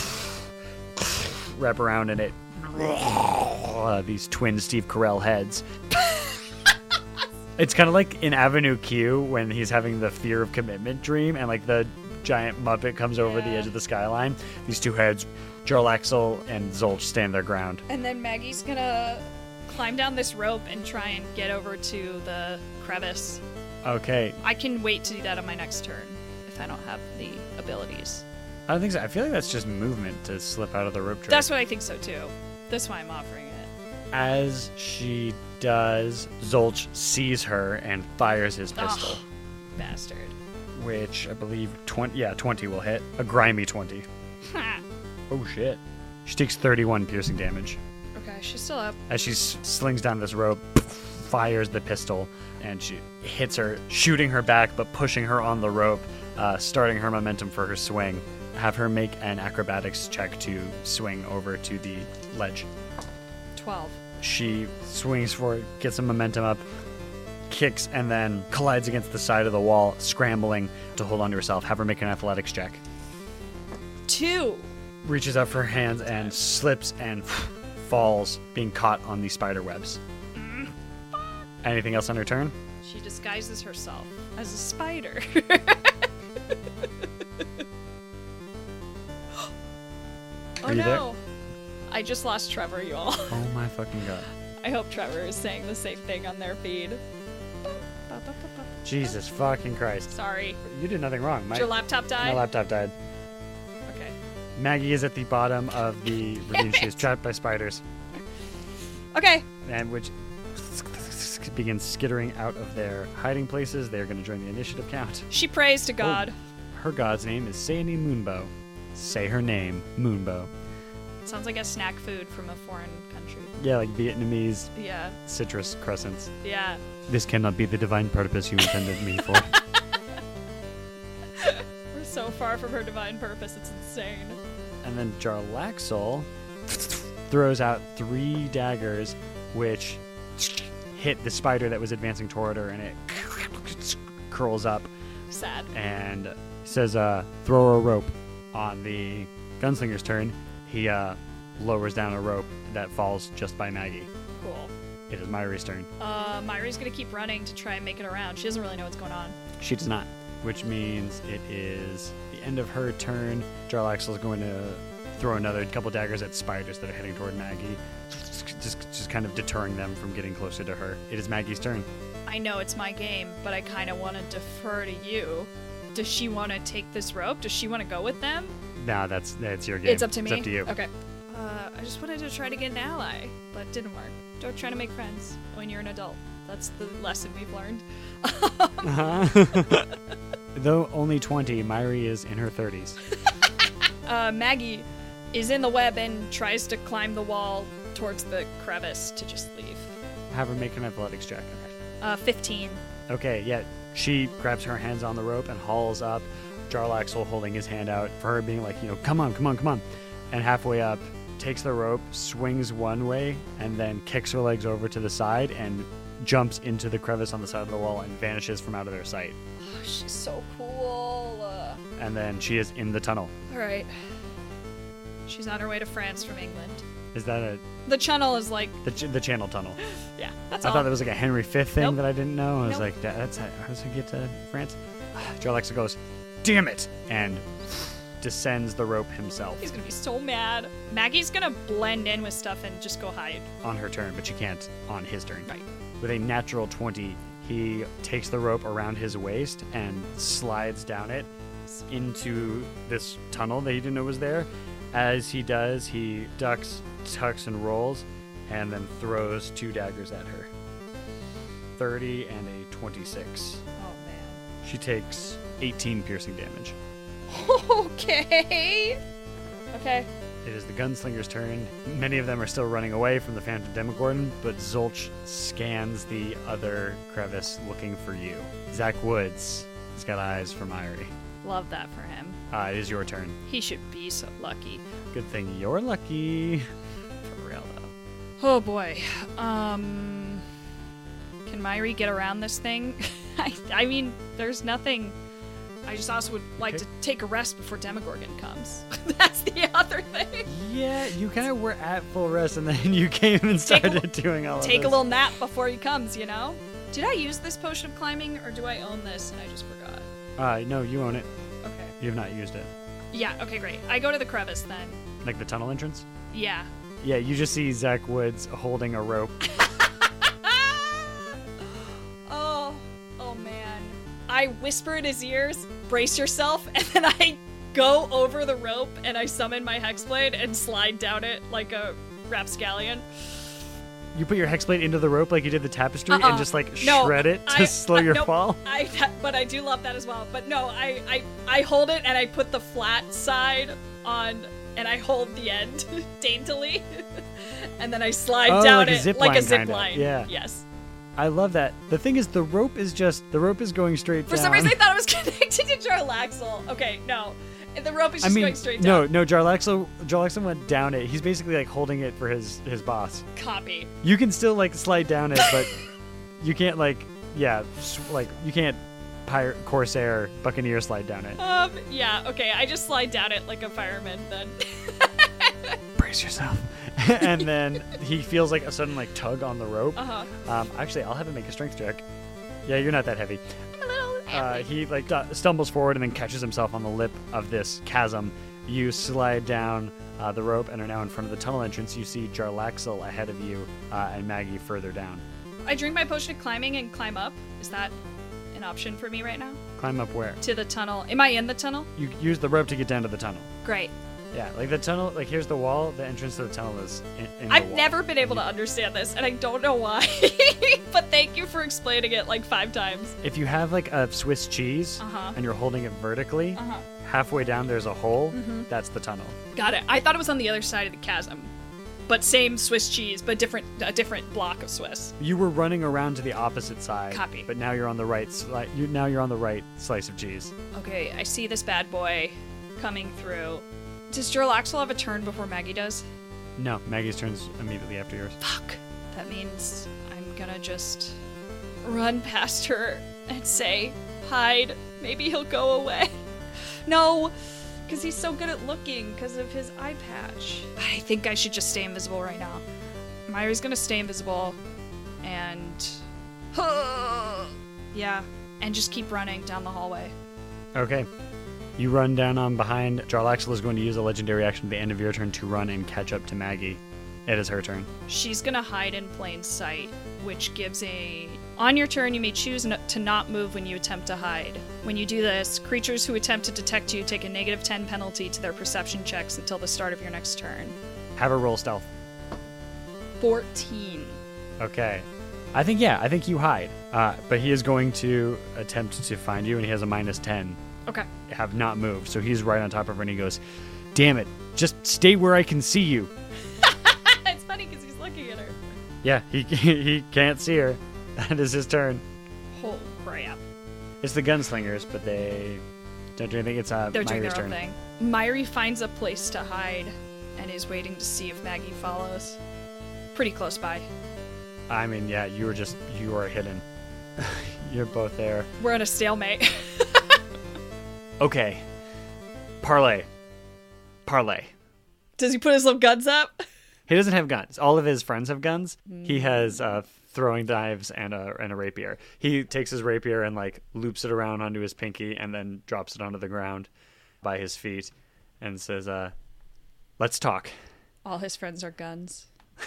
wrap around in it. These twin Steve Carell heads. It's kind of like in Avenue Q when he's having the fear of commitment dream and like the giant Muppet comes over the edge of the skyline. These two heads, Jarlaxle and Zulch, stand their ground. And then Maggie's gonna climb down this rope and try and get over to the crevice. Okay. I can wait to do that on my next turn if I don't have the abilities. I don't think so. I feel like that's just movement to slip out of the rope trick. That's what I think so too. That's why I'm offering it. As she does, Zulch sees her and fires his pistol, Bastard. which I believe 20 will hit. A grimy 20. Ha. Oh shit. She takes 31 piercing damage. Okay, she's still up. As she slings down this rope, fires the pistol, and she hits her, shooting her back but pushing her on the rope, starting her momentum for her swing. Have her make an acrobatics check to swing over to the ledge. 12. She swings for it, gets some momentum up, kicks, and then collides against the side of the wall, scrambling to hold onto herself. Have her make an athletics check. 2. Reaches out for her hands and slips and falls, being caught on the spider webs. Anything else on her turn? She disguises herself as a spider. Oh Are you there? no. I just lost Trevor, y'all. Oh my fucking god. I hope Trevor is saying the same thing on their feed. Jesus fucking Christ. Sorry. You did nothing wrong. Did your laptop die? My laptop died. Okay. Maggie is at the bottom of the ravine. She is trapped by spiders. Okay. And which begins skittering out of their hiding places. They are going to join the initiative count. She prays to God. Her god's name is Sayani Moonbow. Say her name, Moonbow. Sounds like a snack food from a foreign country. Yeah, like Vietnamese Yeah. citrus crescents. Yeah. This cannot be the divine purpose you intended me for. We're so far from her divine purpose, it's insane. And then Jarlaxle throws out 3 daggers, which hit the spider that was advancing toward her, and it curls up. Sad. And he says, throw a rope. On the gunslinger's turn, he lowers down a rope that falls just by Maggie. Cool. It is Myri's turn. Myri's gonna keep running to try and make it around. She doesn't really know what's going on. She does not. which means it is the end of her turn. Jarlaxle's going to throw another couple daggers at spiders that are heading toward Maggie, just kind of deterring them from getting closer to her. It is Maggie's turn. I know it's my game, but I kind of want to defer to you. Does she want to take this rope? Does she want to go with them? Nah, that's your game. It's up to me? It's up to you. Okay. I just wanted to try to get an ally, but it didn't work. Don't try to make friends when you're an adult. That's the lesson we've learned. Though only 20, Myri is in her 30s. Maggie is in the web and tries to climb the wall towards the crevice to just leave. Have her make an athletics check. 15. Okay, yeah. She grabs her hands on the rope and hauls up, Jarlaxle holding his hand out for her, being like, come on. And halfway up, takes the rope, swings one way, and then kicks her legs over to the side and jumps into the crevice on the side of the wall and vanishes from out of their sight. Oh, she's so cool. And then she is in the tunnel. All right. She's on her way to France from England. Is that The channel is like... the channel tunnel? Yeah, that's I all. thought that was like a Henry V thing Nope. that I didn't know. I was Nope. like, that's how does it get to France? Jarlaxle goes, damn it! And descends the rope himself He's gonna be so mad. Maggie's gonna blend in with stuff and just go hide. on her turn, but she can't on his turn. Right. With a natural 20, he takes the rope around his waist and slides down it into this tunnel that he didn't know was there. As he does, he ducks, tucks, and rolls, and then throws 2 daggers at her. 30 and a 26. Oh, man. She takes 18 piercing damage. Okay. Okay. It is the gunslinger's turn. Many of them are still running away from the Phantom Demogorgon, but Zolch scans the other crevice looking for you. Zach Woods has got eyes for Myri. Love that for him. It is your turn. He should be so lucky. Good thing you're lucky. For real, though. Oh, boy. Can Myri get around this thing? I mean, there's nothing... I just also would like to take a rest before Demogorgon comes. That's the other thing. Yeah, you kind of were at full rest, and then you came and started doing all of this. Take a little nap before he comes, you know? Did I use this potion of climbing, or do I own this and I just forgot? No, you own it. Okay. You have not used it. Yeah, okay, great. I go to the crevice then. Like the tunnel entrance? Yeah. Yeah, you just see Zach Woods holding a rope. Oh man. I whisper in his ears, brace yourself, and then I go over the rope and I summon my Hexblade and slide down it like a rapscallion. You put your hexblade into the rope like you did the tapestry and just like shred it to slow your fall? But I do love that as well. But no, I hold it and I put the flat side on and I hold the end daintily. And then I slide down it like a zip line. Yeah. Yes. I love that. The thing is, the rope is going straight down. For some reason, I thought it was connected to Jarlaxle. Okay, no. The rope is just going straight down. No, Jarlaxle went down it. He's basically like holding it for his boss. Copy. You can still like slide down it, but you can't you can't pirate, corsair, buccaneer slide down it. Yeah, okay. I just slide down it like a fireman then. Brace yourself. And then he feels like a sudden like tug on the rope. Actually, I'll have him make a strength check. Yeah, you're not that heavy. I'm a little heavy. He like stumbles forward and then catches himself on the lip of this chasm. You slide down the rope and are now in front of the tunnel entrance. You see Jarlaxle ahead of you and Maggie further down. I drink my potion of climbing and climb up. Is that an option for me right now? Climb up where? To the tunnel. Am I in the tunnel? You use the rope to get down to the tunnel. Great. Yeah, like the tunnel, like here's the wall, the entrance to the tunnel is in the I've wall. never been able to understand this, and I don't know why. But thank you for explaining it like 5 times. If you have like a Swiss cheese and you're holding it vertically, halfway down there's a hole, that's the tunnel. Got it. I thought it was on the other side of the chasm. But same Swiss cheese, but a different block of Swiss. You were running around to the opposite side. Copy. But now you're on the right you're on the right slice of cheese. Okay, I see this bad boy coming through. Does Jarlaxle have a turn before Maggie does? No, Maggie's turn's immediately after yours. Fuck. That means I'm gonna just run past her and say, hide. Maybe he'll go away. No, because he's so good at looking because of his eye patch. I think I should just stay invisible right now. Myri's gonna stay invisible and... yeah, and just keep running down the hallway. Okay. You run down on behind. Jarlaxle is going to use a legendary action at the end of your turn to run and catch up to Maggie. It is her turn. She's gonna hide in plain sight, which gives on your turn, you may choose to not move when you attempt to hide. When you do this, creatures who attempt to detect you take a -10 penalty to their perception checks until the start of your next turn. Have her roll stealth. 14. Okay. I think you hide. But he is going to attempt to find you, and he has a -10. Okay. Have not moved, so he's right on top of her, and he goes, "Damn it, just stay where I can see you." It's funny because he's looking at her. Yeah, he can't see her. That is his turn. Oh, crap. It's the gunslingers, but they don't do anything. It's They're doing Myri's their own turn. thing. Myri finds a place to hide and is waiting to see if Maggie follows. Pretty close by. I mean, yeah, you are hidden. You're both there. We're in a stalemate. Okay. Parlay. Does he put his little guns up? He doesn't have guns. All of his friends have guns. He has throwing knives and a rapier. He takes his rapier and like loops it around onto his pinky and then drops it onto the ground by his feet and says, "Let's talk." All his friends are guns.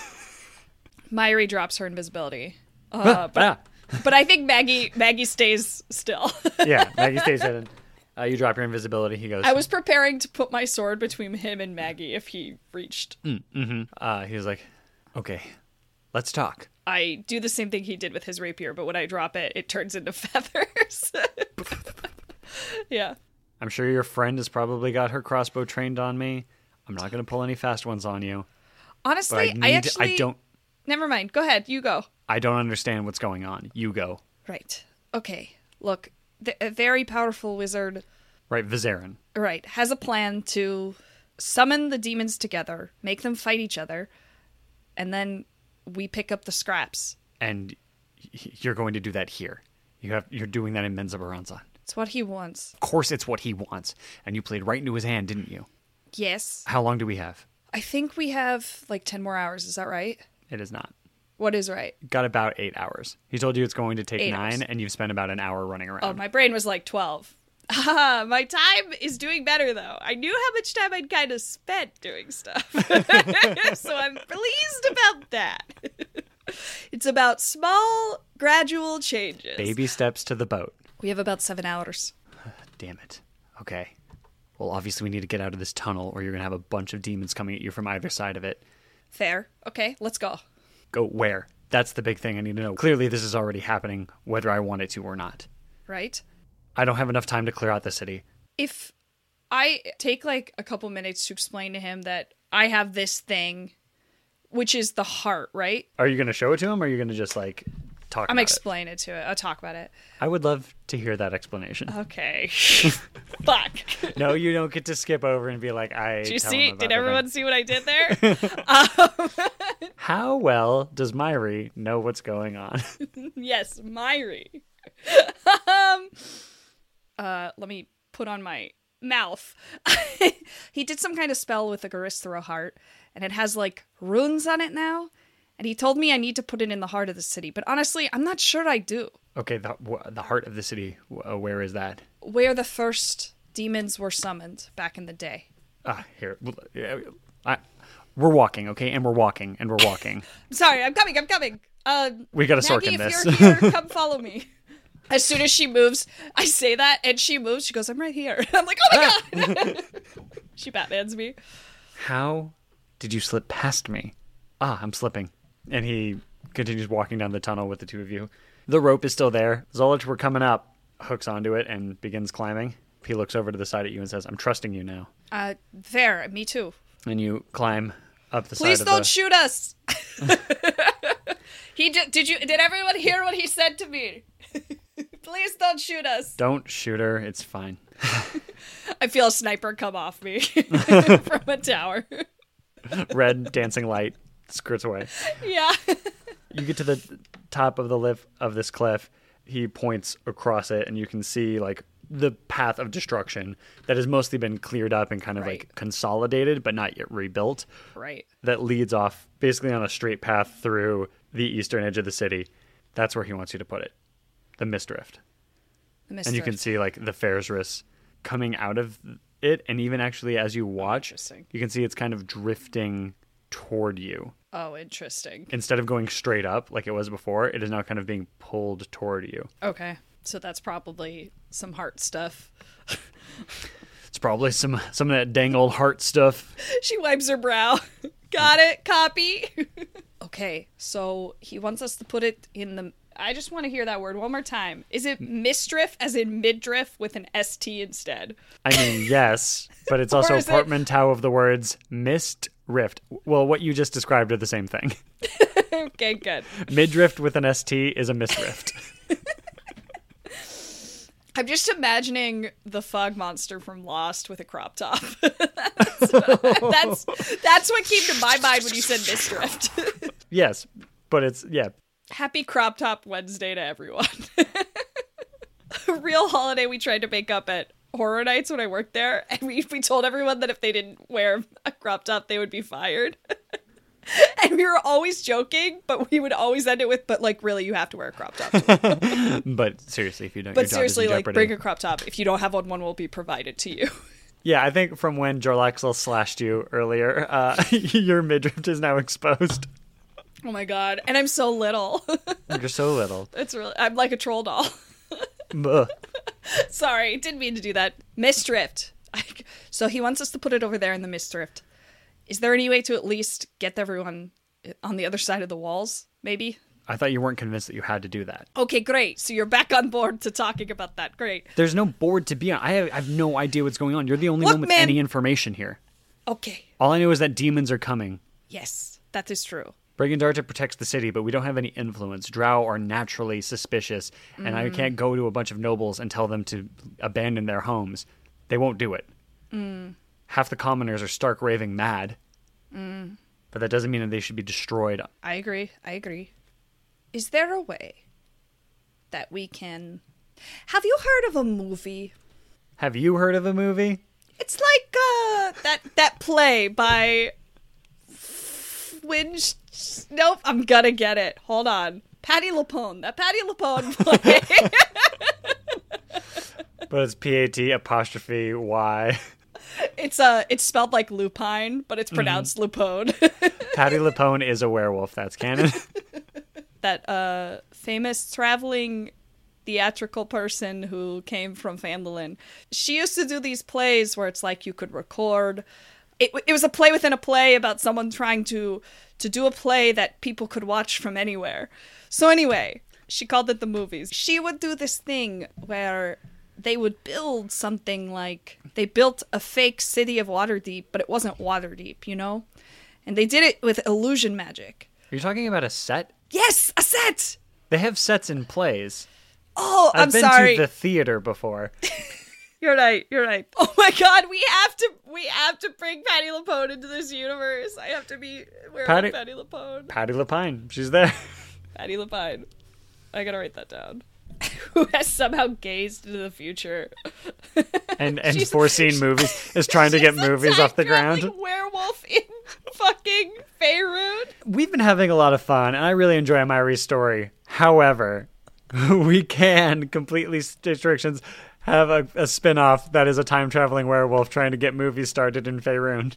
Myri drops her invisibility. But I think Maggie stays still. yeah, Maggie stays hidden. You drop your invisibility. He goes. I was preparing to put my sword between him and Maggie if he reached. He was like, "Okay, let's talk." I do the same thing he did with his rapier, but when I drop it, it turns into feathers. Yeah. I'm sure your friend has probably got her crossbow trained on me. I'm not going to pull any fast ones on you. Honestly, I don't. Never mind. Go ahead. You go. I don't understand what's going on. You go. Right. Okay. Look, a very powerful wizard. Right, Vizarin. Right. Has a plan to summon the demons together, make them fight each other, and then we pick up the scraps. And you're going to do that here. You're doing that in Menza Baranzan. It's what he wants. Of course it's what he wants. And you played right into his hand, didn't you? Yes. How long do we have? I think we have like 10 more hours. Is that right? It is not. What is right? Got about 8 hours. He told you it's going to take 8 9, hours. and you've spent about an hour running around. Oh, my brain was like 12. My time is doing better, though. I knew how much time I'd kind of spent doing stuff. So I'm pleased about that. It's about small, gradual changes. Baby steps to the boat. We have about 7 hours. Damn it. Okay. Well, obviously we need to get out of this tunnel, or you're going to have a bunch of demons coming at you from either side of it. Fair. Okay, let's go. Go where? That's the big thing I need to know. Clearly this is already happening, whether I want it to or not. Right? I don't have enough time to clear out the city. If I take like a couple minutes to explain to him that I have this thing, which is the heart, right? Are you going to show it to him, or are you going to just, like, talk I'm about explaining it to it. I'll talk about it. I would love to hear that explanation. Okay. Fuck. No, you don't get to skip over and be like, Did you see? Did everyone see what I did there? How well does Myri know what's going on? Yes, Myri. Let me put on my mouth. He did some kind of spell with the Garistero heart, and it has like runes on it now. And he told me I need to put it in the heart of the city, but honestly, I'm not sure I do. Okay, the heart of the city. Where is that? Where the first demons were summoned back in the day. Here. We're walking, okay, and we're walking, and we're walking. Sorry, I'm coming. We got a Sorkin Maggie, this. if you're here, come follow me. As soon as she moves, I say that, and she moves. She goes, I'm right here. I'm like, oh my God. She Batmans me. How did you slip past me? I'm slipping. And he continues walking down the tunnel with the two of you. The rope is still there. Zolich, we're coming up. Hooks onto it and begins climbing. He looks over to the side at you and says, I'm trusting you now. Fair. Me too. And you climb up the Please side of don't shoot us. Did everyone hear what he said to me? Please don't shoot us. Don't shoot her. It's fine. I feel a sniper come off me from a tower. Red dancing light skirts away. Yeah. You get to the top of the lip of this cliff. He points across it, and you can see like the path of destruction that has mostly been cleared up and kind of like consolidated, but not yet rebuilt. Right. That leads off basically on a straight path through the eastern edge of the city. That's where he wants you to put it. The Mistdrift. The Mistdrift. And you can see like the Faerzris coming out of it, and even actually as you watch, Interesting. you can see it's kind of drifting toward you. Oh, interesting. Instead of going straight up like it was before, it is now kind of being pulled toward you. Okay. So that's probably some heart stuff. It's probably some of that dang old heart stuff. She wipes her brow. Got it, copy. Okay, so he wants us to put it in the... I just want to hear that word one more time. Is it misdrift as in midriff with an ST instead? I mean, yes, but it's Or also a is it- portmanteau of the words mist rift. Well, what you just described are the same thing. Okay, good. Midriff with an ST is a misrift. I'm just imagining the fog monster from Lost with a crop top. that's what came to my mind when you said misdrift. Yes, but it's, yeah. Happy Crop Top Wednesday to everyone. A real holiday we tried to make up at Horror Nights when I worked there, and we told everyone that if they didn't wear a crop top, they would be fired. And we were always joking, but we would always end it with, but like, really, you have to wear a crop top. But seriously, if you don't, But your job is in seriously, like, jeopardy. bring a crop top. If you don't have one will be provided to you. Yeah, I think from when Jorlaxel slashed you earlier, your midriff is now exposed. Oh my god. And I'm so little. You're so little. I'm like a troll doll. Ugh. Sorry, didn't mean to do that. Mistdrift. So he wants us to put it over there in the Mistdrift. Is there any way to at least get everyone on the other side of the walls, maybe? I thought you weren't convinced that you had to do that. Okay, great. So you're back on board to talking about that. Great. There's no board to be on. I have no idea what's going on. You're the only Look, one with man. any information here. Okay. All I know is that demons are coming. Yes, that is true. Brigandarta protects the city, but we don't have any influence. Drow are naturally suspicious, and I can't go to a bunch of nobles and tell them to abandon their homes. They won't do it. Half the commoners are stark raving mad. But that doesn't mean that they should be destroyed. I agree. Is there a way that we can... Have you heard of a movie? Have you heard of a movie? It's like that play by... Nope, I'm gonna get it. Hold on. Patti LuPone. That Patti LuPone play. But it's P-A-T''Y. It's spelled like lupine, but it's pronounced Lupone. Patti LuPone is a werewolf. That's canon. That famous traveling theatrical person who came from Fandolin. She used to do these plays where it's like you could record. It was a play within a play about someone trying to do a play that people could watch from anywhere. So anyway, she called it the movies. She would do this thing where they would build something like... They built a fake city of Waterdeep, but it wasn't Waterdeep, you know? And they did it with illusion magic. Are you talking about a set? Yes, a set! They have sets in plays. Oh, I've I'm been sorry. to the theater before. You're right. Oh my god, we have to bring Patti LuPone into this universe. I have to be Patti Patti LuPone. Patti LuPine. She's there. Patti LuPine. I gotta write that down. Who has somehow gazed into the future. And She's- foreseen movies. Is trying to get She's a movies off the time-traveling ground. werewolf in fucking Faerun. We've been having a lot of fun, and I really enjoy Myri's story. However, we can, completely restrictions, have a spin-off that is a time-traveling werewolf trying to get movies started in Faerun.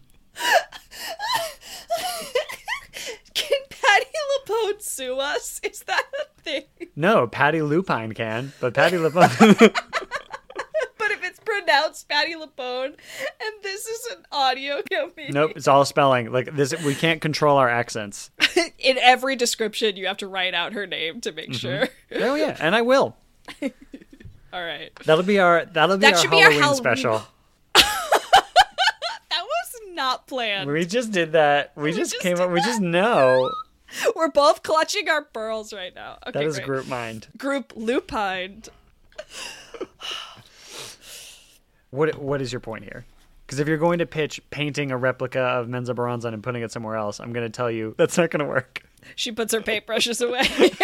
Can Patti LuPone sue us? Is that a thing? No, Patti LuPine can, but Patti LuPone... But if it's pronounced Patti LuPone, and this is an audio company. Nope, it's all spelling. Like this, we can't control our accents. In every description, you have to write out her name to make sure. Oh yeah, and I will. All right. That'll be our should be our Halloween Halloween. special. That was not planned. We just did that. We just came up. We just know. We're both clutching our pearls right now. Okay, That is great. group mind. Group lupine. What is your point here? Because if you're going to pitch painting a replica of Menza Baranzan and putting it somewhere else, I'm going to tell you that's not going to work. She puts her paintbrushes away.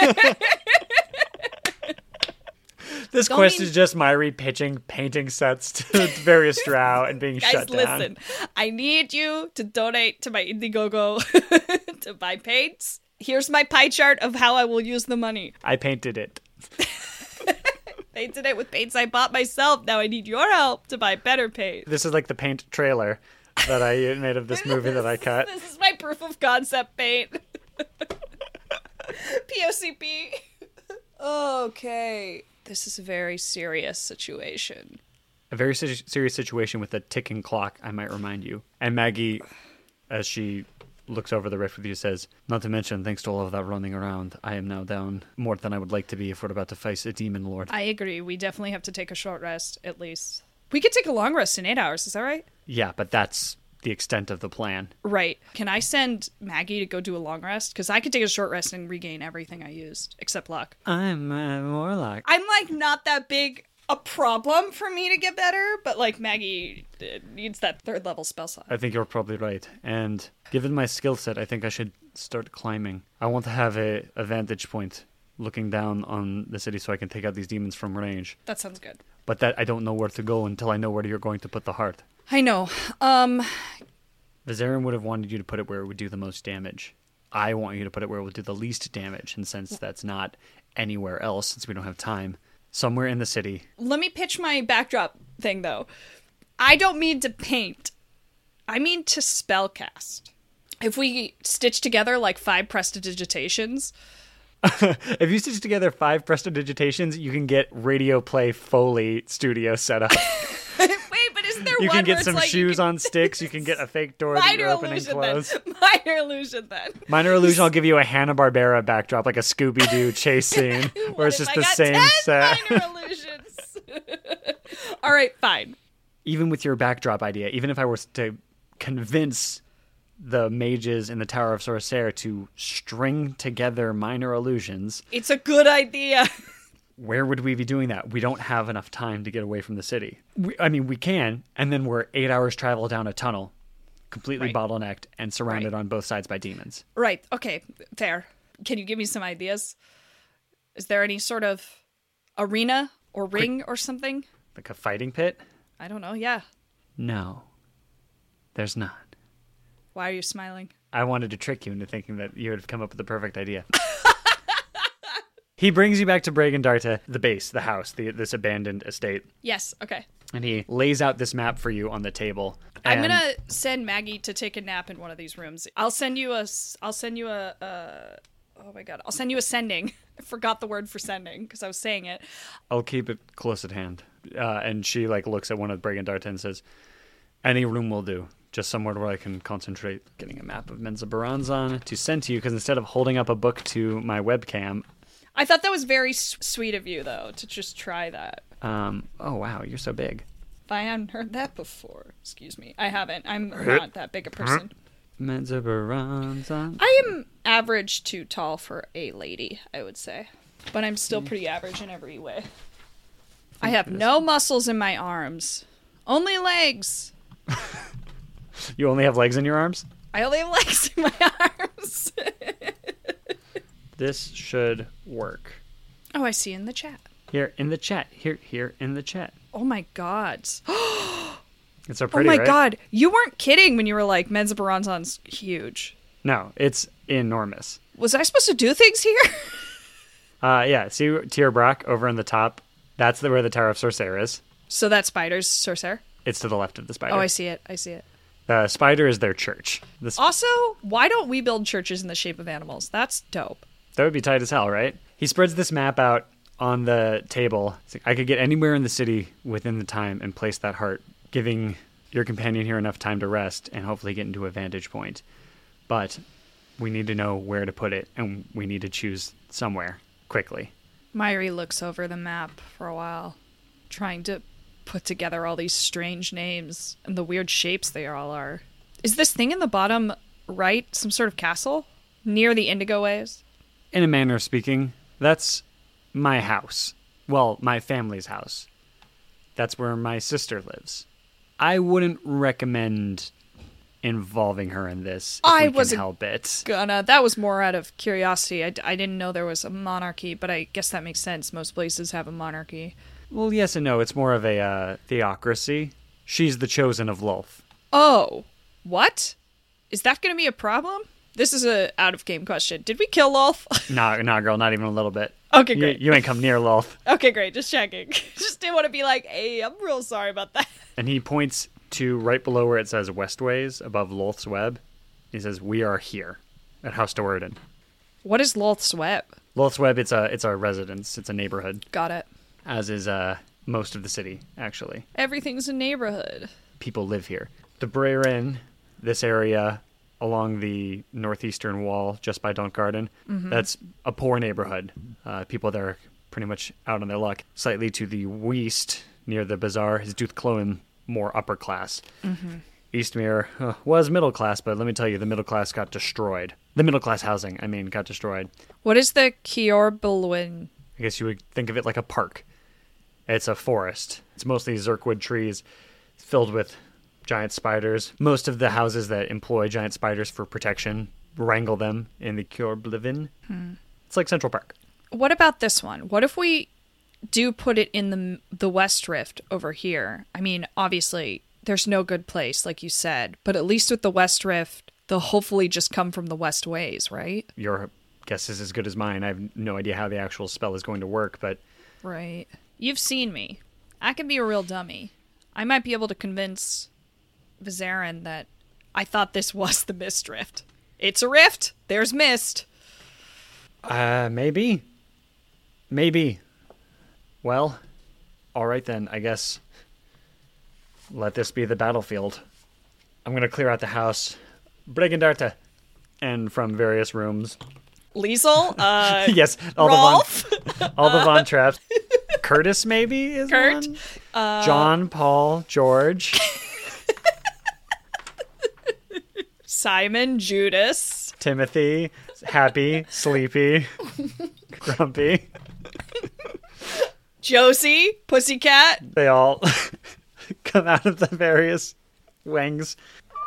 This Don't quest mean- is just Myri pitching painting sets to various drow and being Guys, shut down. listen. I need you to donate to my Indiegogo to buy paints. Here's my pie chart of how I will use the money. I painted it. Painted it with paints I bought myself. Now I need your help to buy better paint. This is like the paint trailer that I made of this movie that I cut. This is my proof of concept paint. POCP. Okay. This is a very serious situation. A very serious situation with a ticking clock, I might remind you. And Maggie, as she looks over the rift with you, says, not to mention, thanks to all of that running around, I am now down more than I would like to be if we're about to face a demon lord. I agree. We definitely have to take a short rest, at least. We could take a long rest in 8 hours, is that right? Yeah, but that's the extent of the plan. Right. Can I send Maggie to go do a long rest? Because I could take a short rest and regain everything I used, except luck. I'm more like... I'm, like, not that big a problem for me to get better, but, like, Maggie needs that third-level spell slot. I think you're probably right. And given my skill set, I think I should start climbing. I want to have a vantage point looking down on the city so I can take out these demons from range. That sounds good. But that I don't know where to go until I know where you're going to put the heart. I know. Vizarin would have wanted you to put it where it would do the most damage. I want you to put it where it would do the least damage, and since that's not anywhere else, since we don't have time, somewhere in the city. Let me pitch my backdrop thing, though. I don't mean to paint. I mean to spellcast. If we stitch together, like, 5 prestidigitations... If you stitch together 5 prestidigitations, you can get Radio Play Foley studio set up. Wait, but isn't there you one can get where some it's like shoes on sticks. You can get a fake door that you're opening and close. Minor illusion, then. Minor illusion, I'll give you a Hanna-Barbera backdrop, like a Scooby-Doo chase scene, where it's just the same set. Minor illusions. All right, fine. Even with your backdrop idea, even if I was to convince the mages in the Tower of Sorcerer to string together minor illusions... It's a good idea. Where would we be doing that? We don't have enough time to get away from the city. We can, and then we're 8 hours travel down a tunnel, completely bottlenecked and surrounded on both sides by demons. Right, okay, fair. Can you give me some ideas? Is there any sort of arena or ring or something? Like a fighting pit? I don't know, yeah. No, there's not. Why are you smiling? I wanted to trick you into thinking that you had come up with the perfect idea. He brings you back to Bragandarta, the base, the house, this abandoned estate. Yes, okay. And he lays out this map for you on the table. I'm going to send Maggie to take a nap in one of these rooms. I'll send you a oh my God. I'll send you a sending. I forgot the word for sending because I was saying it. I'll keep it close at hand. And she looks at one of Bragandarta and says, any room will do. Just somewhere where I can concentrate. Getting a map of Menzoberranzan to send to you, because instead of holding up a book to my webcam... I thought that was very sweet of you, though, to just try that. Oh, wow, you're so big. I hadn't heard that before. Excuse me. I haven't. I'm not that big a person. Menzoberranzan. I am average too tall for a lady, I would say. But I'm still pretty average in every way. I have no muscles in my arms. Only legs. You only have legs in your arms? I only have legs in my arms. This should work. Oh, I see in the chat. Here in the chat. Here in the chat. Oh my God. It's so pretty, oh my right? God. You weren't kidding when you were like, Menzoberranzan's huge. No, it's enormous. Was I supposed to do things here? Yeah, see Tyr Brock over in the top? That's where the Tower of Sorcerer is. So that spider's Sorcerer? It's to the left of the spider. Oh, I see it. The spider is their church. Also, why don't we build churches in the shape of animals? That's dope. That would be tight as hell, right? He spreads this map out on the table. It's like, I could get anywhere in the city within the time and place that heart, giving your companion here enough time to rest and hopefully get into a vantage point. But we need to know where to put it, and we need to choose somewhere quickly. Myri looks over the map for a while, trying to put together all these strange names and the weird shapes they all are. Is this thing in the bottom right some sort of castle near the Indigo Waves? In a manner of speaking, that's my house. Well, my family's house. That's where my sister lives. I wouldn't recommend involving her in this if we can help it. That was more out of curiosity. I didn't know there was a monarchy, but I guess that makes sense. Most places have a monarchy. Well, yes and no. It's more of a theocracy. She's the chosen of Lolth. Oh, what? Is that going to be a problem? This is a out-of-game question. Did we kill Lolth? Nah, girl, not even a little bit. Okay, great. You ain't come near Lolth. Okay, great. Just checking. Just didn't want to be like, hey, I'm real sorry about that. And he points to right below where it says Westways, above Lolth's Web. He says, "We are here at House Doerden." What is Lolth's Web? Lolth's Web, it's a residence. It's a neighborhood, Got it. as is most of the city, actually. Everything's a neighborhood. People live here. The Brerin, this area along the northeastern wall, just by Dunkgarden, that's a poor neighborhood. People there are pretty much out on their luck. Slightly to the west, near the bazaar, is Duthcloen, more upper class. Eastmere was middle class, but let me tell you, the middle class got destroyed. The middle class housing, got destroyed. What is the Kjorbilwin? I guess you would think of it like a park. It's a forest. It's mostly Zirkwood trees filled with giant spiders. Most of the houses that employ giant spiders for protection wrangle them in the Kjorbilwin. It's like Central Park. What about this one? What if we do put it in the West Rift over here? I mean, obviously, there's no good place, like you said, but at least with the West Rift, they'll hopefully just come from the West Ways, right? Your guess is as good as mine. I have no idea how the actual spell is going to work, but... Right. You've seen me. I can be a real dummy. I might be able to convince Vizarin that I thought this was the Mist Rift. It's a rift. There's mist. Maybe. Maybe. Well, all right then, I guess. Let this be the battlefield. I'm going to clear out the house. Bregandarte. And from various rooms. Liesel? Yes, Rolf? all the Von Traps. Curtis, maybe, is Kurt? one? John, Paul, George. Simon, Judas. Timothy, Happy, Sleepy, Grumpy. Josie, Pussycat. They all come out of the various wings.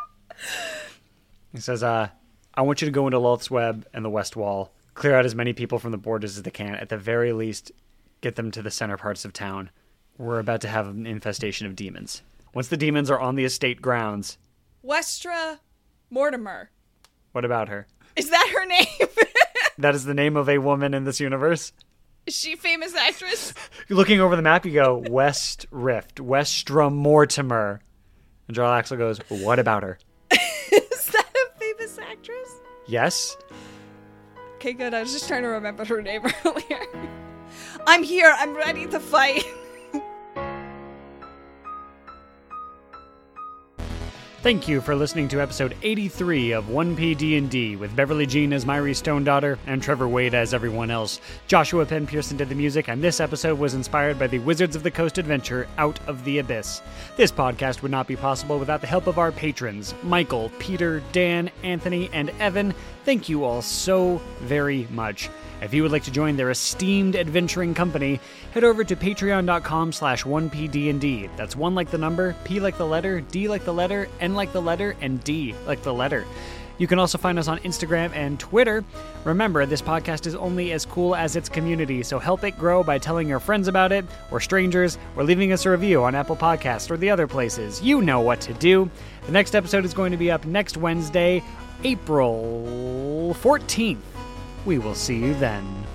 He says, I want you to go into Lolth's Web and the West Wall. Clear out as many people from the borders as they can. At the very least, get them to the center parts of town. We're about to have an infestation of demons. Once the demons are on the estate grounds... Westra Mortimer. What about her? Is that her name? That is the name of a woman in this universe. Is she a famous actress? Looking over the map, you go, West Rift, Westra Mortimer. And Jarl Axel goes, what about her? Is that a famous actress? Yes. Okay, good. I was just trying to remember her name earlier. I'm here. I'm ready to fight. Thank you for listening to episode 83 of 1P D&D with Beverly Jean as Myri Stonedaughter and Trevor Wade as everyone else. Joshua Penn Pearson did the music, and this episode was inspired by the Wizards of the Coast adventure Out of the Abyss. This podcast would not be possible without the help of our patrons, Michael, Peter, Dan, Anthony, and Evan. Thank you all so very much. If you would like to join their esteemed adventuring company, head over to patreon.com/1pdnd. That's 1 like the number, P like the letter, D like the letter, N like the letter, and D like the letter. You can also find us on Instagram and Twitter. Remember, this podcast is only as cool as its community, so help it grow by telling your friends about it, or strangers, or leaving us a review on Apple Podcasts or the other places. You know what to do. The next episode is going to be up next Wednesday, April 14th. We will see you then.